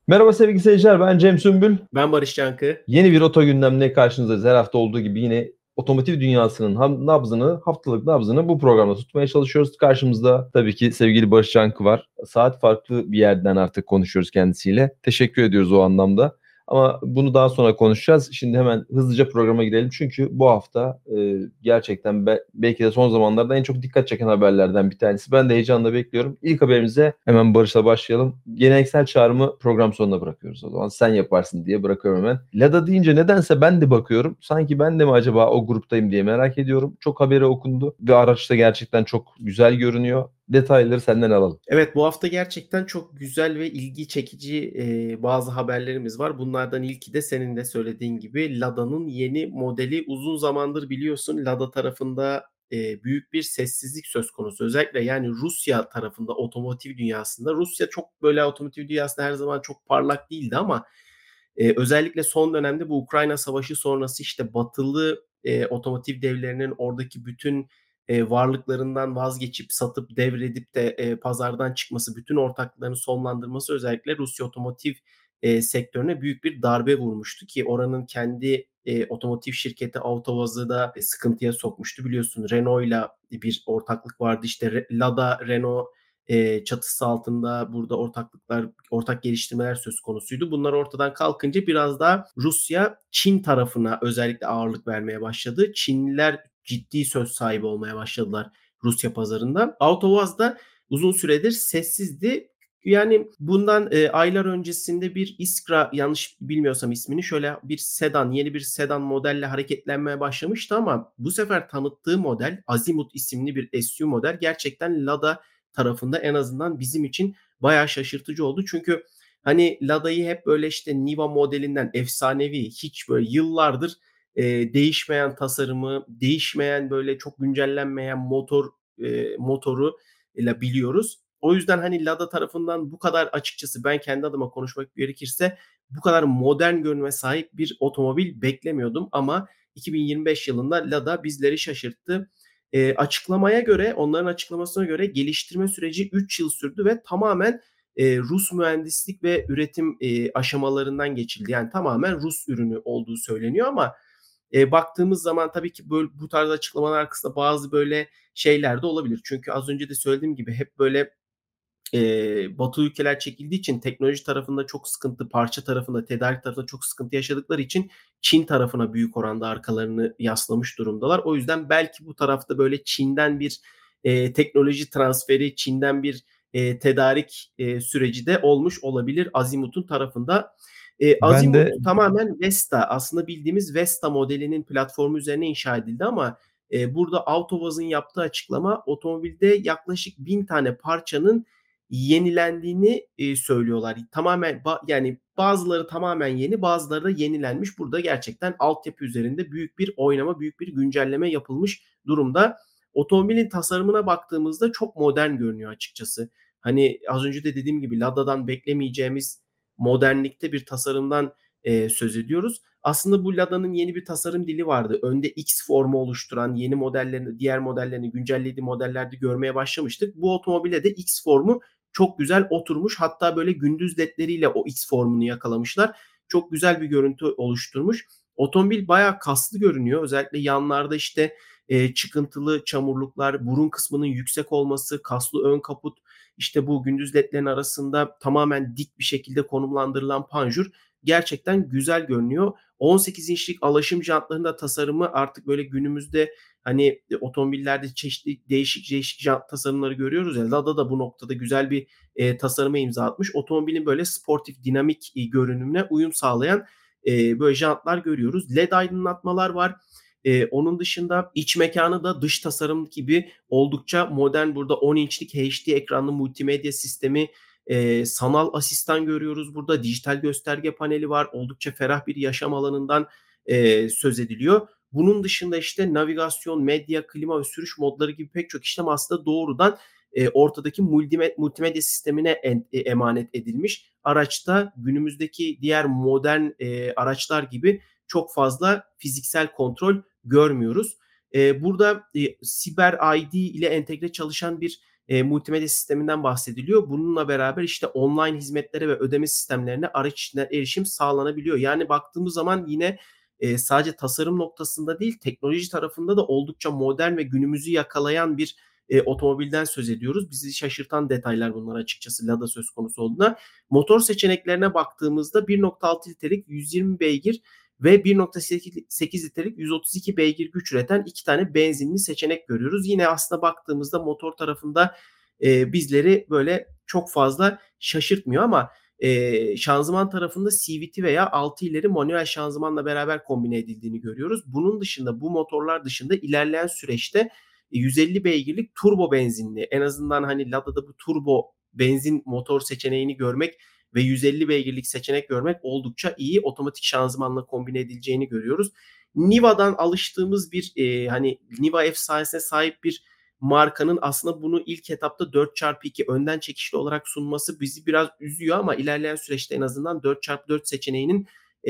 Merhaba sevgili seyirciler, ben Cem Sümbül. Ben Barış Cankı. Yeni bir oto gündemle karşınızdayız. Her hafta olduğu gibi yine otomotiv dünyasının nabzını, haftalık nabzını bu programda tutmaya çalışıyoruz. Karşımızda tabii ki sevgili Barış Cankı var. Saat farklı bir yerden artık konuşuyoruz kendisiyle. Teşekkür ediyoruz o anlamda. Ama bunu daha sonra konuşacağız. Şimdi hemen hızlıca programa girelim. Çünkü bu hafta gerçekten belki de son zamanlarda en çok dikkat çeken haberlerden bir tanesi. Ben de heyecanla bekliyorum. İlk haberimize hemen Barış'la başlayalım. Geleneksel çağrımı program sonuna bırakıyoruz o zaman. Sen yaparsın diye bırakıyorum hemen. Lada deyince nedense ben de bakıyorum. Sanki ben de mi acaba o gruptayım diye merak ediyorum. Çok haberi okundu ve araç da gerçekten çok güzel görünüyor. Detayları senden alalım. Evet, bu hafta gerçekten çok güzel ve ilgi çekici, bazı haberlerimiz var. Bunlardan ilki de senin de söylediğin gibi Lada'nın yeni modeli. Uzun zamandır biliyorsun Lada tarafında, büyük bir sessizlik söz konusu. Özellikle yani Rusya tarafında otomotiv dünyasında. Rusya çok böyle otomotiv dünyasında her zaman çok parlak değildi ama, özellikle son dönemde bu Ukrayna Savaşı sonrası, işte, batılı, otomotiv devlerinin oradaki bütün, varlıklarından vazgeçip, satıp, devredip de, pazardan çıkması, bütün ortaklıklarını sonlandırması özellikle Rusya otomotiv, sektörüne büyük bir darbe vurmuştu ki oranın kendi, otomotiv şirketi Avtovaz'ı da sıkıntıya sokmuştu. Biliyorsun Renault'la bir ortaklık vardı. İşte Lada, Renault, çatısı altında burada ortak geliştirmeler söz konusuydu. Bunlar ortadan kalkınca biraz daha Rusya, Çin tarafına özellikle ağırlık vermeye başladı. Çinliler ciddi söz sahibi olmaya başladılar Rusya pazarında. AvtoVAZ da uzun süredir sessizdi. Yani bundan, aylar öncesinde bir Iskra, yanlış bilmiyorsam ismini, şöyle bir sedan, yeni bir sedan modelle hareketlenmeye başlamıştı ama bu sefer tanıttığı model Azimut isimli bir SUV model gerçekten Lada tarafında en azından bizim için bayağı şaşırtıcı oldu. Çünkü hani Lada'yı hep böyle işte Niva modelinden efsanevi, hiç böyle yıllardır değişmeyen tasarımı, değişmeyen böyle çok güncellenmeyen motoru ile biliyoruz. O yüzden hani Lada tarafından bu kadar, açıkçası ben kendi adıma konuşmak gerekirse, bu kadar modern görünüme sahip bir otomobil beklemiyordum ama 2025 yılında Lada bizleri şaşırttı. Açıklamaya göre, onların açıklamasına göre geliştirme süreci 3 yıl sürdü ve tamamen, Rus mühendislik ve üretim, aşamalarından geçildi. Yani tamamen Rus ürünü olduğu söyleniyor ama, baktığımız zaman tabii ki bu tarz açıklamalar arkasında bazı böyle şeyler de olabilir. Çünkü az önce de söylediğim gibi hep böyle Batı ülkeler çekildiği için teknoloji tarafında çok sıkıntı, parça tarafında, tedarik tarafında çok sıkıntı yaşadıkları için Çin tarafına büyük oranda arkalarını yaslamış durumdalar. O yüzden belki bu tarafta böyle Çin'den bir, teknoloji transferi, Çin'den bir, tedarik, süreci de olmuş olabilir Azimut'un tarafında. Ben Azimut de tamamen Vesta, aslında bildiğimiz Vesta modelinin platformu üzerine inşa edildi ama, burada AvtoVAZ'ın yaptığı açıklama, otomobilde yaklaşık 1000 tane parçanın yenilendiğini, söylüyorlar. Tamamen yani bazıları tamamen yeni, bazıları da yenilenmiş. Burada gerçekten altyapı üzerinde büyük bir oynama, büyük bir güncelleme yapılmış durumda. Otomobilin tasarımına baktığımızda çok modern görünüyor açıkçası. Hani az önce de dediğim gibi Lada'dan beklemeyeceğimiz modernlikte bir tasarımdan, söz ediyoruz. Aslında bu Lada'nın yeni bir tasarım dili vardı. Önde X formu oluşturan yeni modellerini, diğer modellerini güncellediği modellerde görmeye başlamıştık. Bu otomobile de X formu çok güzel oturmuş. Hatta böyle gündüz ledleriyle o X formunu yakalamışlar. Çok güzel bir görüntü oluşturmuş. Otomobil bayağı kaslı görünüyor. Özellikle yanlarda işte, çıkıntılı çamurluklar, burun kısmının yüksek olması, kaslı ön kaput, işte bu gündüz ledlerin arasında tamamen dik bir şekilde konumlandırılan panjur gerçekten güzel görünüyor. 18 inçlik alaşım jantlarında tasarımı artık böyle günümüzde hani, otomobillerde çeşitli değişik değişik jant tasarımları görüyoruz ya. Lada da bu noktada güzel bir, tasarıma imza atmış. Otomobilin böyle sportif, dinamik, görünümüne uyum sağlayan, böyle jantlar görüyoruz. LED aydınlatmalar var. Onun dışında iç mekânı da dış tasarım gibi oldukça modern. Burada 10 inçlik HD ekranlı multimedya sistemi, sanal asistan görüyoruz burada. Dijital gösterge paneli var. Oldukça ferah bir yaşam alanından, söz ediliyor. Bunun dışında işte navigasyon, medya, klima ve sürüş modları gibi pek çok işlem aslında doğrudan, ortadaki multimedya sistemine emanet edilmiş. Araçta günümüzdeki diğer modern, araçlar gibi çok fazla fiziksel kontrol görmüyoruz. Burada, Siber ID ile entegre çalışan bir, multimedya sisteminden bahsediliyor. Bununla beraber işte online hizmetlere ve ödeme sistemlerine araç içinden erişim sağlanabiliyor. Yani baktığımız zaman yine sadece tasarım noktasında değil, teknoloji tarafında da oldukça modern ve günümüzü yakalayan bir otomobilden söz ediyoruz. Bizi şaşırtan detaylar bunlar açıkçası Lada söz konusu olduğunda. Motor seçeneklerine baktığımızda 1.6 litrelik 120 beygir ve 1.8 litrelik 132 beygir güç üreten 2 tane benzinli seçenek görüyoruz. Yine aslında baktığımızda motor tarafında bizleri böyle çok fazla şaşırtmıyor ama şanzıman tarafında CVT veya 6 ileri manuel şanzımanla beraber kombine edildiğini görüyoruz. Bunun dışında, bu motorlar dışında ilerleyen süreçte 150 beygirlik turbo benzinli, en azından hani Lada'da bu turbo benzin motor seçeneğini görmek ve 150 beygirlik seçenek görmek oldukça iyi. Otomatik şanzımanla kombine edileceğini görüyoruz. Niva'dan alıştığımız bir hani Niva efsanesine sahip bir markanın aslında bunu ilk etapta 4x2 önden çekişli olarak sunması bizi biraz üzüyor ama ilerleyen süreçte en azından 4x4 seçeneğinin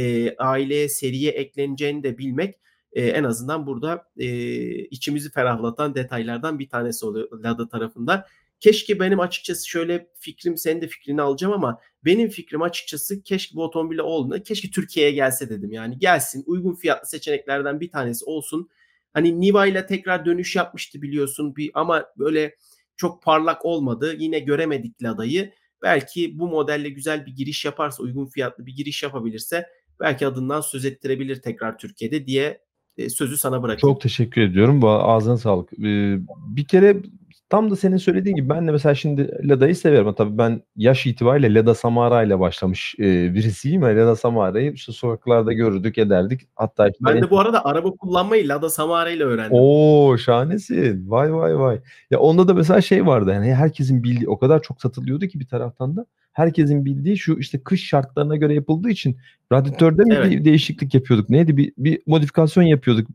aileye, seriye ekleneceğini de bilmek en azından burada içimizi ferahlatan detaylardan bir tanesi oluyor Lada tarafında. Keşke benim açıkçası şöyle fikrim, senin de fikrini alacağım ama benim fikrim açıkçası keşke bu otomobille olduğunda keşke Türkiye'ye gelse dedim. Yani gelsin, uygun fiyatlı seçeneklerden bir tanesi olsun. Hani Niva ile tekrar dönüş yapmıştı biliyorsun ama böyle çok parlak olmadı. Yine göremedik Lada'yı. Belki bu modelle güzel bir giriş yaparsa, uygun fiyatlı bir giriş yapabilirse belki adından söz ettirebilir tekrar Türkiye'de diye sözü sana bırakayım. Çok teşekkür ediyorum. Ağzına sağlık. Bir kere tam da senin söylediğin gibi ben de mesela şimdi Lada'yı severim. Tabii ben yaş itibariyle Lada Samara ile başlamış birisiyim. Lada Samara'yı işte sokaklarda görürdük, ederdik. Hatta işte Ben de bu arada araba kullanmayı Lada Samara ile öğrendim. Oo, şahanesin. Vay vay vay. Ya onda da mesela şey vardı, yani herkesin bildiği o kadar çok satılıyordu ki bir taraftan da herkesin bildiği şu işte kış şartlarına göre yapıldığı için radyatörde mi Evet. bir değişiklik yapıyorduk? Neydi? Bir modifikasyon yapıyorduk.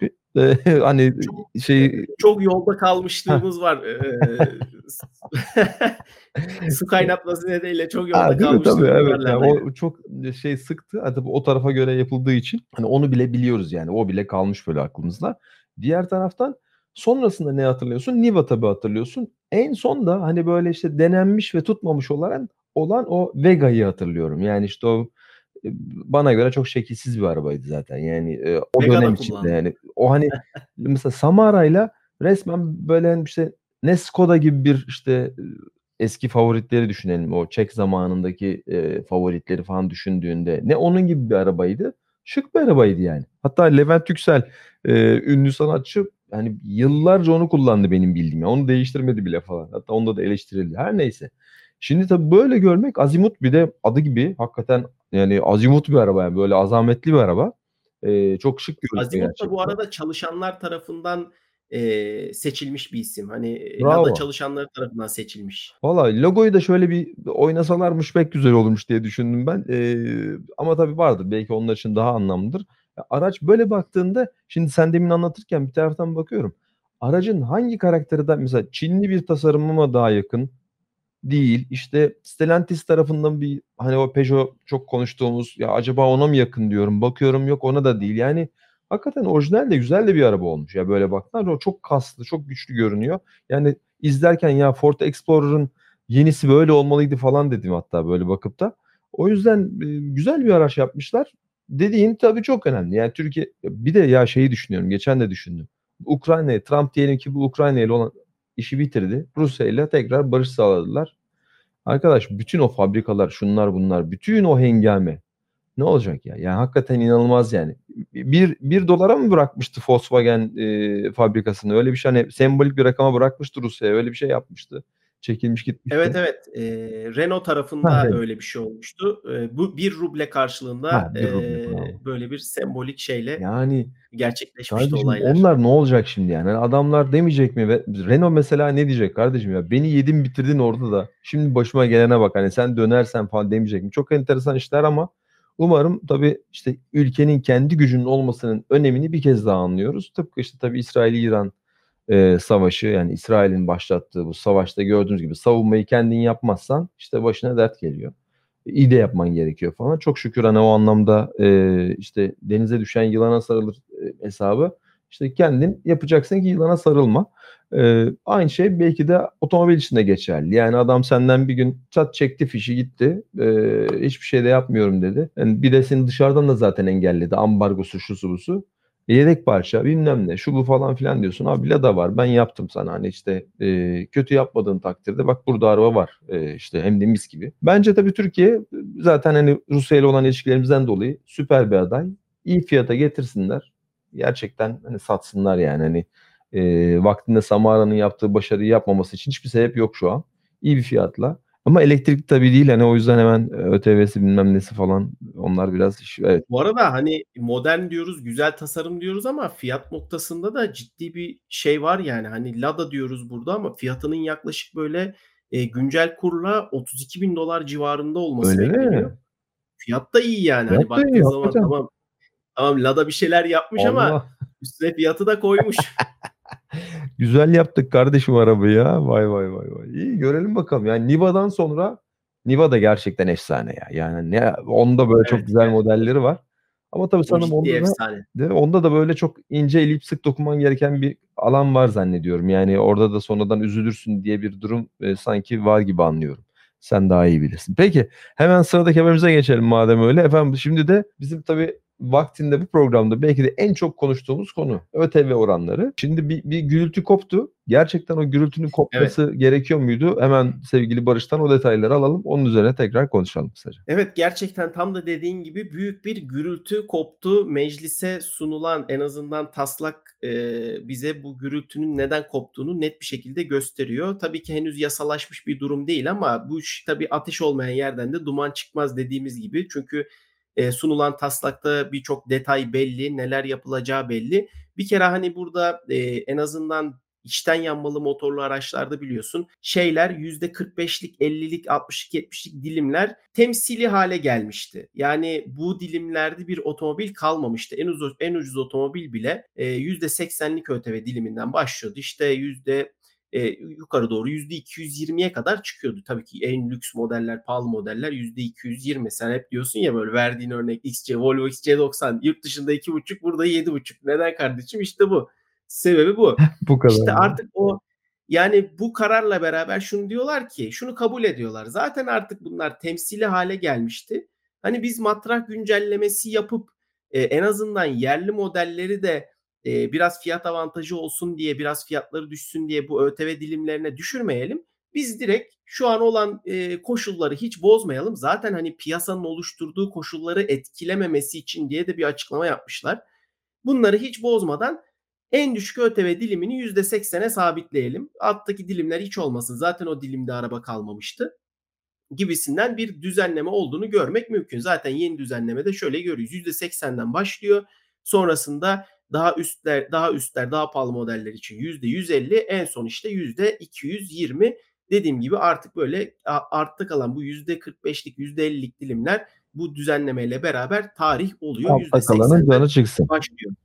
Hani Çok şey. çok yolda Heh. kalmışlığımız var. Su kaynatması nedeniyle çok yolda Ha, değil mi? Tabii, kalmışlığımız var evet. Yani Lada'yla. o çok şey sıktı. Ha, tabii o tarafa göre yapıldığı için hani onu bile biliyoruz yani. O bile kalmış böyle aklımızda. Diğer taraftan sonrasında ne hatırlıyorsun? Niva tabii hatırlıyorsun. En son da hani böyle işte denenmiş ve tutmamış olan o Vega'yı hatırlıyorum. Yani işte o bana göre çok şekilsiz bir arabaydı zaten. Yani o Vega dönem da içinde kullandım. yani o hani mesela Samara'yla resmen böyle hani işte ne Skoda gibi bir işte eski favoritleri düşünelim. O Çek zamanındaki favoritleri falan düşündüğünde ne onun gibi bir arabaydı. Şık bir arabaydı yani. Hatta Levent Yüksel ünlü sanatçı yani yıllarca onu kullandı benim bildiğim. Yani onu değiştirmedi bile falan. Hatta onda da eleştirildi. Her neyse. Şimdi tabii böyle görmek azimut, bir de adı gibi hakikaten yani azimut bir araba, yani böyle azametli bir araba. Çok şık görünüyor Azimut da bu gerçekten. arada çalışanlar tarafından seçilmiş bir isim. Hani Lada Bravo. çalışanları tarafından seçilmiş. Valla logoyu da şöyle bir oynasalarmış pek güzel olmuş diye düşündüm ben. Ama tabii vardır. Belki onlar için daha anlamlıdır. Ya araç böyle baktığında şimdi sen demin anlatırken bir taraftan bakıyorum. Aracın hangi karakteri de mesela Çinli bir tasarıma mı daha yakın? Değil. İşte Stellantis tarafından bir hani o Peugeot çok konuştuğumuz ya acaba ona mı yakın diyorum. Bakıyorum yok, ona da değil. Yani hakikaten orijinal de güzel de bir araba olmuş ya böyle baktığında. O çok kaslı, çok güçlü görünüyor. Yani izlerken ya Ford Explorer'ın yenisi böyle olmalıydı falan dedim hatta böyle bakıp da. O yüzden güzel bir araç yapmışlar. Dediğin tabii çok önemli. Yani Türkiye bir de ya şeyi düşünüyorum. Geçen de düşündüm. Ukrayna'ya Trump diyelim ki bu Ukrayna ile olan işi bitirdi. Rusya ile tekrar barış sağladılar. Arkadaş bütün o fabrikalar, şunlar bunlar, bütün o hengame ne olacak ya? Yani hakikaten inanılmaz yani. Bir dolara mı bırakmıştı Volkswagen fabrikasını? Öyle bir şey, hani sembolik bir rakama bırakmıştı Rusya'ya. Öyle bir şey yapmıştı. Çekilmiş Evet, gitmişti. evet. Renault Ha, tarafında evet. öyle bir şey olmuştu. Bu 1 ruble Ha, karşılığında bir ruble, bravo. böyle bir sembolik şeyle Yani gerçekleşmişti kardeşim olaylar. onlar ne olacak şimdi yani? Hani adamlar demeyecek mi? Renault mesela ne diyecek kardeşim ya? Beni yedin bitirdin orada da. Şimdi başıma gelene bak, hani sen dönersen falan demeyecek mi? Çok enteresan işler ama umarım tabii işte ülkenin kendi gücünün olmasının önemini bir kez daha anlıyoruz. Tıpkı işte tabii İsrail-İran savaşı, yani İsrail'in başlattığı bu savaşta gördüğünüz gibi savunmayı kendin yapmazsan işte başına dert geliyor. İyi de yapman gerekiyor falan. Çok şükür hani o anlamda işte denize düşen yılana sarılır hesabı. İşte kendin yapacaksın ki yılana sarılma. Aynı şey belki de otomobil için de geçerli. Yani adam senden bir gün çat çekti fişi gitti. Hiçbir şey de yapmıyorum dedi. Yani bir de seni dışarıdan da zaten engelledi. Ambargosu şusu busu. Yedek parça bilmem ne şu bu falan filan diyorsun. Abi Lada var ben yaptım sana hani işte kötü yapmadığın takdirde bak burada araba var işte hem de mis gibi. Bence tabii Türkiye zaten hani Rusya ile olan ilişkilerimizden dolayı süper bir aday. İyi fiyata getirsinler. Gerçekten hani satsınlar yani hani vaktinde Samara'nın yaptığı başarıyı yapmaması için hiçbir sebep yok şu an. İyi bir fiyatla. Ama elektrikli tabii değil hani o yüzden hemen ÖTV'si bilmem nesi falan onlar biraz evet Bu arada, hani, modern diyoruz, güzel tasarım diyoruz ama fiyat noktasında da ciddi bir şey var yani. Hani, Lada diyoruz burada ama fiyatının yaklaşık böyle, güncel kurla $32.000 civarında olması öyle mi? bekleniyor. Fiyat da iyi yani. Hani, Fiyat da iyi baktığın zaman hakikaten. tamam Lada bir şeyler yapmış ama Allah. üstüne fiyatı da koymuş. Güzel yaptık kardeşim arabayı ya. Vay vay vay vay. İyi görelim bakalım. Yani Niva'dan sonra Niva da gerçekten efsane ya. Yani ne onda böyle çok Evet, güzel gerçekten modelleri var. Ama tabii o sanırım ciddi onda da efsane. değil mi? Onda da böyle çok ince eleyip sık dokunman gereken bir alan var zannediyorum. Yani orada da sonradan üzülürsün diye bir durum sanki var gibi anlıyorum. Sen daha iyi bilirsin. Peki hemen sıradaki haberimize geçelim madem öyle. Efendim şimdi de bizim tabii vaktinde bu programda belki de en çok konuştuğumuz konu ÖTV oranları. Şimdi bir gürültü koptu. Gerçekten o gürültünün Evet. kopması gerekiyor muydu? Hemen sevgili Barış'tan o detayları alalım. Onun üzerine tekrar konuşalım kısaca. Evet, gerçekten tam da dediğin gibi büyük bir gürültü koptu. Meclise sunulan en azından taslak, bize bu gürültünün neden koptuğunu net bir şekilde gösteriyor. Tabii ki henüz yasalaşmış bir durum değil ama bu iş tabii ateş olmayan yerden de duman çıkmaz dediğimiz gibi. Çünkü, sunulan taslakta birçok detay belli, neler yapılacağı belli. Bir kere, hani, burada, en azından içten yanmalı motorlu araçlarda biliyorsun şeyler %45'lik, 50'lik, 60'lık, 70'lik dilimler temsili hale gelmişti. Yani bu dilimlerde bir otomobil kalmamıştı. En ucuz otomobil bile %80'lik ÖTV diliminden başlıyordu. İşte yukarı doğru %220'ye kadar çıkıyordu. Tabii ki en lüks modeller, pahalı modeller %220. Sen hep diyorsun ya böyle verdiğin örnek XC, Volvo XC90 yurt dışında 2,5 burada 7,5. Neden kardeşim? İşte bu. Sebebi bu. Bu kadar İşte ya. artık yani bu kararla beraber şunu diyorlar ki, şunu kabul ediyorlar. Zaten artık bunlar temsili hale gelmişti. Hani biz matrah güncellemesi yapıp, en azından yerli modelleri de, biraz fiyat avantajı olsun diye, biraz fiyatları düşsün diye bu ÖTV dilimlerine düşürmeyelim. Biz direkt şu an olan, koşulları hiç bozmayalım. Zaten, hani, piyasanın oluşturduğu koşulları etkilememesi için diye de bir açıklama yapmışlar. Bunları hiç bozmadan en düşük ÖTV dilimini %80'e sabitleyelim. Alttaki dilimler hiç olmasın. Zaten o dilimde araba kalmamıştı gibisinden bir düzenleme olduğunu görmek mümkün. Zaten yeni düzenlemede şöyle görüyoruz. %80'den başlıyor. Sonrasında daha pahalı modeller için %150, en son işte %220. Dediğim gibi artık böyle artta kalan bu %45'lik, %50'lik dilimler bu düzenlemeyle beraber tarih oluyor. Altta kalanın %80'den canı çıksın. başlıyor.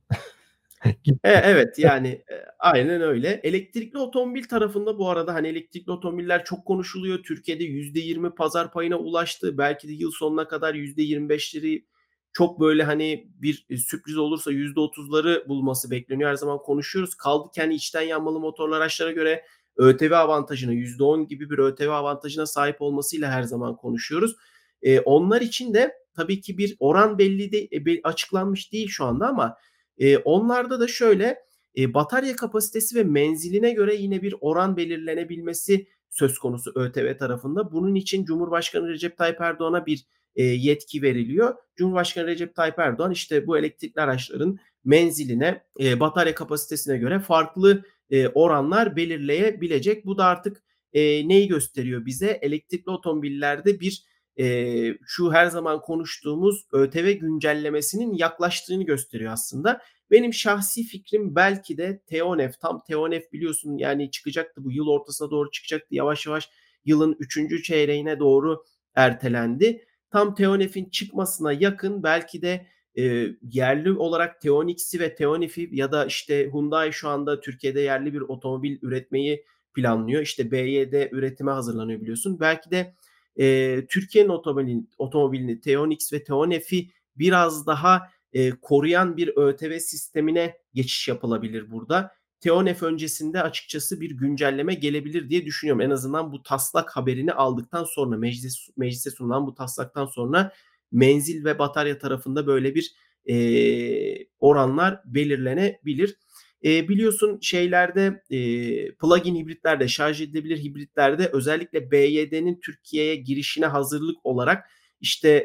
Evet, yani, aynen öyle. Elektrikli otomobil tarafında bu arada, hani, elektrikli otomobiller çok konuşuluyor. Türkiye'de %20 pazar payına ulaştı. Belki de yıl sonuna kadar %25'leri çok, böyle, hani, bir, sürpriz olursa %30'ları bulması bekleniyor. Her zaman konuşuyoruz. Kaldı ki, hani, içten yanmalı motorlu araçlara göre ÖTV avantajına, %10 gibi bir ÖTV avantajına sahip olmasıyla her zaman konuşuyoruz. Onlar için de tabii ki bir oran belli de açıklanmış değil şu anda ama onlarda da şöyle, batarya kapasitesi ve menziline göre yine bir oran belirlenebilmesi söz konusu ÖTV tarafında. Bunun için Cumhurbaşkanı Recep Tayyip Erdoğan'a bir, yetki veriliyor. Cumhurbaşkanı Recep Tayyip Erdoğan, işte, bu elektrikli araçların menziline, batarya kapasitesine göre farklı, oranlar belirleyebilecek. Bu da artık, neyi gösteriyor bize? Elektrikli otomobillerde bir, şu her zaman konuştuğumuz ÖTV güncellemesinin yaklaştığını gösteriyor aslında. Benim şahsi fikrim belki de TEONEF, tam TEONEF biliyorsun yani çıkacaktı bu yıl ortasına doğru çıkacaktı. Yavaş yavaş yılın 3. çeyreğine doğru ertelendi. Tam TEONEF'in çıkmasına yakın belki de, yerli olarak TEONIX'i ve TEONEF'i ya da işte Hyundai şu anda Türkiye'de yerli bir otomobil üretmeyi planlıyor. İşte BYD üretime hazırlanıyor biliyorsun. Belki de, Türkiye'nin otomobilini TEONIX ve TEONEF'i biraz daha koruyan bir ÖTV sistemine geçiş yapılabilir burada. TEONEF öncesinde açıkçası bir güncelleme gelebilir diye düşünüyorum. En azından bu taslak haberini aldıktan sonra meclise sunulan bu taslaktan sonra menzil ve batarya tarafında böyle bir oranlar belirlenebilir. Biliyorsun şeylerde plug-in hibritlerde, şarj edilebilir hibritlerde özellikle BYD'nin Türkiye'ye girişine hazırlık olarak işte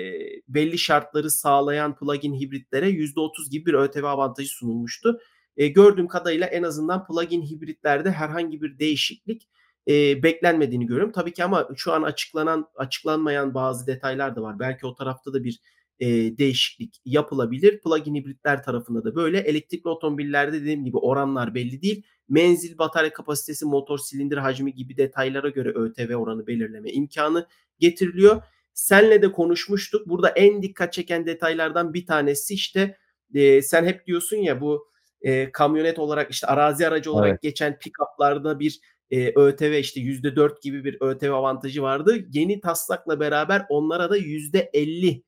belli şartları sağlayan plug-in hibritlere %30 gibi bir ÖTV avantajı sunulmuştu. Gördüğüm kadarıyla en azından plug-in hibritlerde herhangi bir değişiklik beklenmediğini görüyorum. Tabii ki ama şu an açıklanmayan bazı detaylar da var. Belki o tarafta da bir değişiklik yapılabilir. Plug-in hibritler tarafında da böyle. Elektrikli otomobillerde dediğim gibi oranlar belli değil. Menzil, batarya kapasitesi, motor silindir hacmi gibi detaylara göre ÖTV oranı belirleme imkanı getiriliyor. Senle de konuşmuştuk. Burada en dikkat çeken detaylardan bir tanesi işte sen hep diyorsun ya bu kamyonet olarak işte arazi aracı Evet. olarak geçen pick-up'larda bir ÖTV işte %4 gibi bir ÖTV avantajı vardı. Yeni taslakla beraber onlara da %50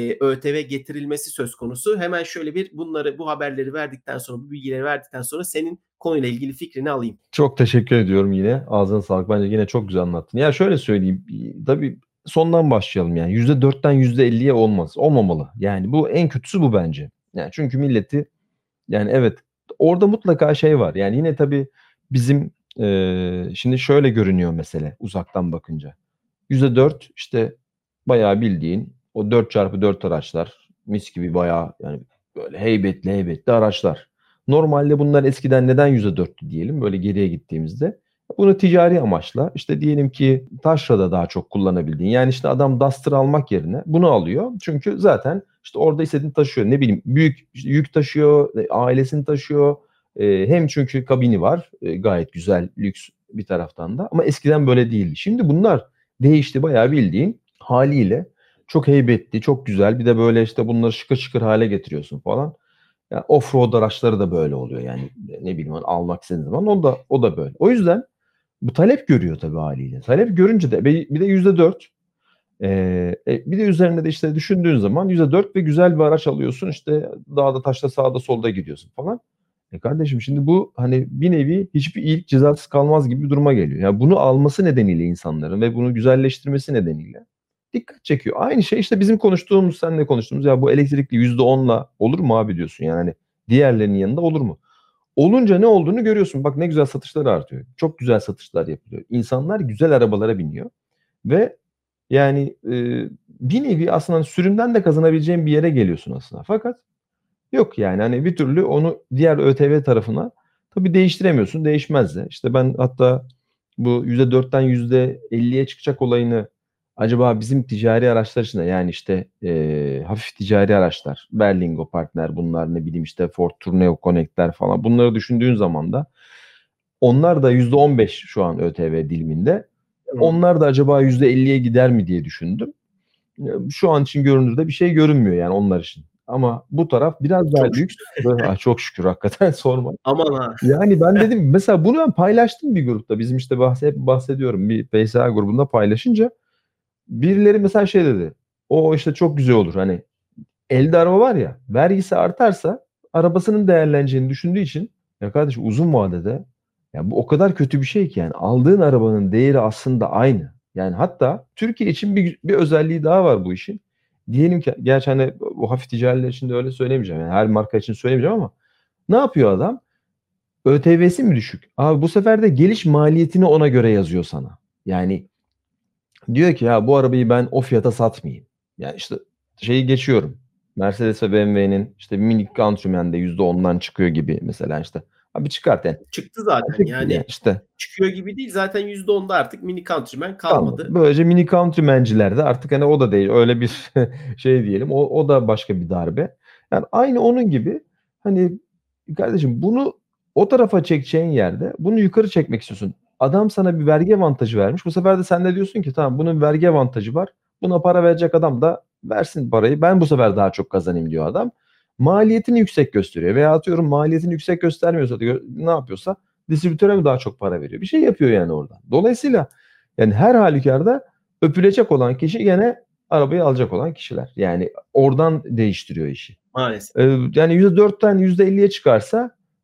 ÖTV getirilmesi söz konusu. Hemen şöyle bir bu haberleri verdikten sonra, bu bilgileri verdikten sonra senin konuyla ilgili fikrini alayım. Çok teşekkür ediyorum yine. Ağzına sağlık. Bence yine çok güzel anlattın. Ya şöyle söyleyeyim. Tabii sondan başlayalım yani. %4'ten %50'ye olmaz. Olmamalı. Yani bu en kötüsü bu bence. Yani çünkü milleti yani evet orada mutlaka şey var. Yani yine tabii bizim şimdi şöyle görünüyor mesele uzaktan bakınca. %4 işte bayağı bildiğin o 4x4 araçlar mis gibi bayağı yani böyle heybetli heybetli araçlar. Normalde bunlar eskiden neden %4'tü diyelim böyle geriye gittiğimizde. Bunu ticari amaçla işte diyelim ki taşrada daha çok kullanabildiğin yani işte adam Duster almak yerine bunu alıyor. Çünkü zaten işte orada istediğini taşıyor ne bileyim büyük işte yük taşıyor ailesini taşıyor. Hem çünkü kabini var gayet güzel lüks bir taraftan da ama eskiden böyle değildi. Şimdi bunlar değişti bayağı bildiğin haliyle. Çok heybetli, çok güzel. Bir de böyle işte bunları şıkır şıkır hale getiriyorsun falan. Yani off-road araçları da böyle oluyor yani. Ne bileyim hani almak istediğin zaman o da böyle. O yüzden bu talep görüyor tabii haliyle. Talep görünce de bir de %4. Bir de üzerinde de işte düşündüğün zaman %4 ve güzel bir araç alıyorsun. İşte dağda taşta sağda solda gidiyorsun falan. Kardeşim şimdi bu hani bir nevi hiçbir iyilik cezasız kalmaz gibi bir duruma geliyor. Yani bunu alması nedeniyle insanların ve bunu güzelleştirmesi nedeniyle dikkat çekiyor. Aynı şey işte bizim konuştuğumuz, seninle konuştuğumuz ya bu elektrikli %10'la olur mu abi diyorsun yani hani diğerlerinin yanında olur mu? Olunca ne olduğunu görüyorsun. Bak ne güzel satışlar artıyor. Çok güzel satışlar yapılıyor. İnsanlar güzel arabalara biniyor ve yani bir nevi aslında sürümden de kazanabileceğin bir yere geliyorsun aslında. Fakat yok yani hani bir türlü onu diğer ÖTV tarafına tabii değiştiremiyorsun. Değişmez de. İşte ben hatta bu %4'ten %50'ye çıkacak olayını acaba bizim ticari araçlar için de yani işte hafif ticari araçlar, Berlingo Partner bunlar ne bileyim işte Ford Tourneo Connect'ler falan bunları düşündüğün zaman da onlar da %15 şu an ÖTV diliminde. Tamam. Onlar da acaba %50'ye gider mi diye düşündüm. Şu an için görünürde bir şey görünmüyor yani onlar için. Ama bu taraf biraz daha Çok lüks şükür. ve çok şükür hakikaten sorma. Aman ha. Yani ben dedim mesela bunu ben paylaştım bir grupta. Bizim işte hep bahsediyorum bir PSA grubunda paylaşınca birileri mesela şey dedi. O işte çok güzel olur. Hani elde araba var ya vergisi artarsa arabasının değerleneceğini düşündüğü için ya kardeşim uzun vadede ya bu o kadar kötü bir şey ki yani aldığın arabanın değeri aslında aynı. Yani hatta Türkiye için bir özelliği daha var bu işin. Diyelim ki gerçi hani bu hafif ticariler için de öyle söylemeyeceğim. Yani her marka için söylemeyeceğim ama ne yapıyor adam? ÖTV'si mi düşük? Abi bu sefer de geliş maliyetini ona göre yazıyor sana. Yani diyor ki ya bu arabayı ben o fiyata satmayayım. Yani işte şeyi geçiyorum. Mercedes ve BMW'nin işte mini Countryman'de %10'dan çıkıyor gibi mesela işte. Abi çıkart yani. Çıktı zaten. Çıktı yani Yani işte çıkıyor gibi değil. Zaten %10'da artık Mini Countryman kalmadı. kalmadı. Böylece mini Countryman'cilerde artık hani o da değil öyle bir şey diyelim. O da başka bir darbe. Yani aynı onun gibi hani kardeşim bunu o tarafa çekeceğin yerde bunu yukarı çekmek istiyorsun. Adam sana bir vergi avantajı vermiş. Bu sefer de sen de diyorsun ki tamam bunun vergi avantajı var. Buna para verecek adam da versin parayı. Ben bu sefer daha çok kazanayım diyor adam. Maliyetini yüksek gösteriyor. Veya atıyorum maliyetini yüksek göstermiyorsa diyor, ne yapıyorsa distribütöre mi daha çok para veriyor? Bir şey yapıyor yani oradan. Dolayısıyla yani her halükarda öpülecek olan kişi gene arabayı alacak olan kişiler. Yani oradan değiştiriyor işi. Maalesef. Yani %4'ten %50'ye çıkarsa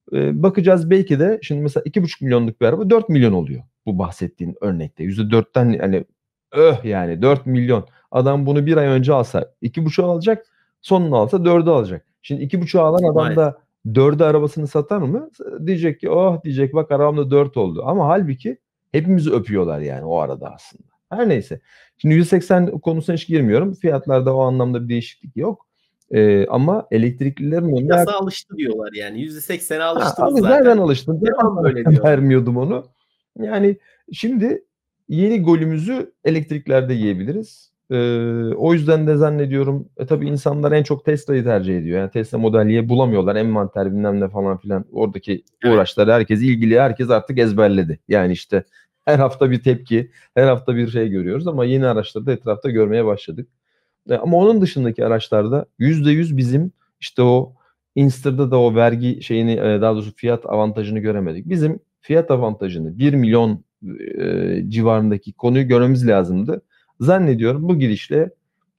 Bakacağız belki de şimdi mesela 2,5 milyonluk bir araba 4 milyon oluyor bu bahsettiğin örnekte. %4'ten hani yani 4 milyon. Adam bunu bir ay önce alsa 2,5 alacak, sonunu alsa 4'ü alacak. Şimdi 2,5 alan adam Maalesef. da 4'ü arabasını satar mı? Diyecek ki oh, diyecek bak arabamda 4 oldu. Ama halbuki hepimizi öpüyorlar yani o arada aslında. Her neyse. Şimdi 180 konusuna hiç girmiyorum. Fiyatlarda o anlamda bir değişiklik yok. Ama elektriklilerin önüne Piyasa alıştı diyorlar yani. %80'e abi alıştınız zaten zaten. alıştım. Zaten Devam böyle sana diyorlar. vermiyordum onu. Yani şimdi yeni golümüzü elektriklerde yiyebiliriz. O yüzden de zannediyorum tabii insanlar en çok Tesla'yı tercih ediyor. Yani Tesla Model Y bulamıyorlar. Envanter bilmem ne falan filan. Oradaki Evet. uğraşları herkes ilgili. Herkes artık ezberledi. Yani işte her hafta bir tepki, her hafta bir şey görüyoruz ama yeni araçları da etrafta görmeye başladık. Ama onun dışındaki araçlarda %100 bizim işte o Inster'da da o vergi şeyini daha doğrusu fiyat avantajını göremedik. Bizim fiyat avantajını 1 milyon civarındaki konuyu görmemiz lazımdı. Zannediyorum bu gidişle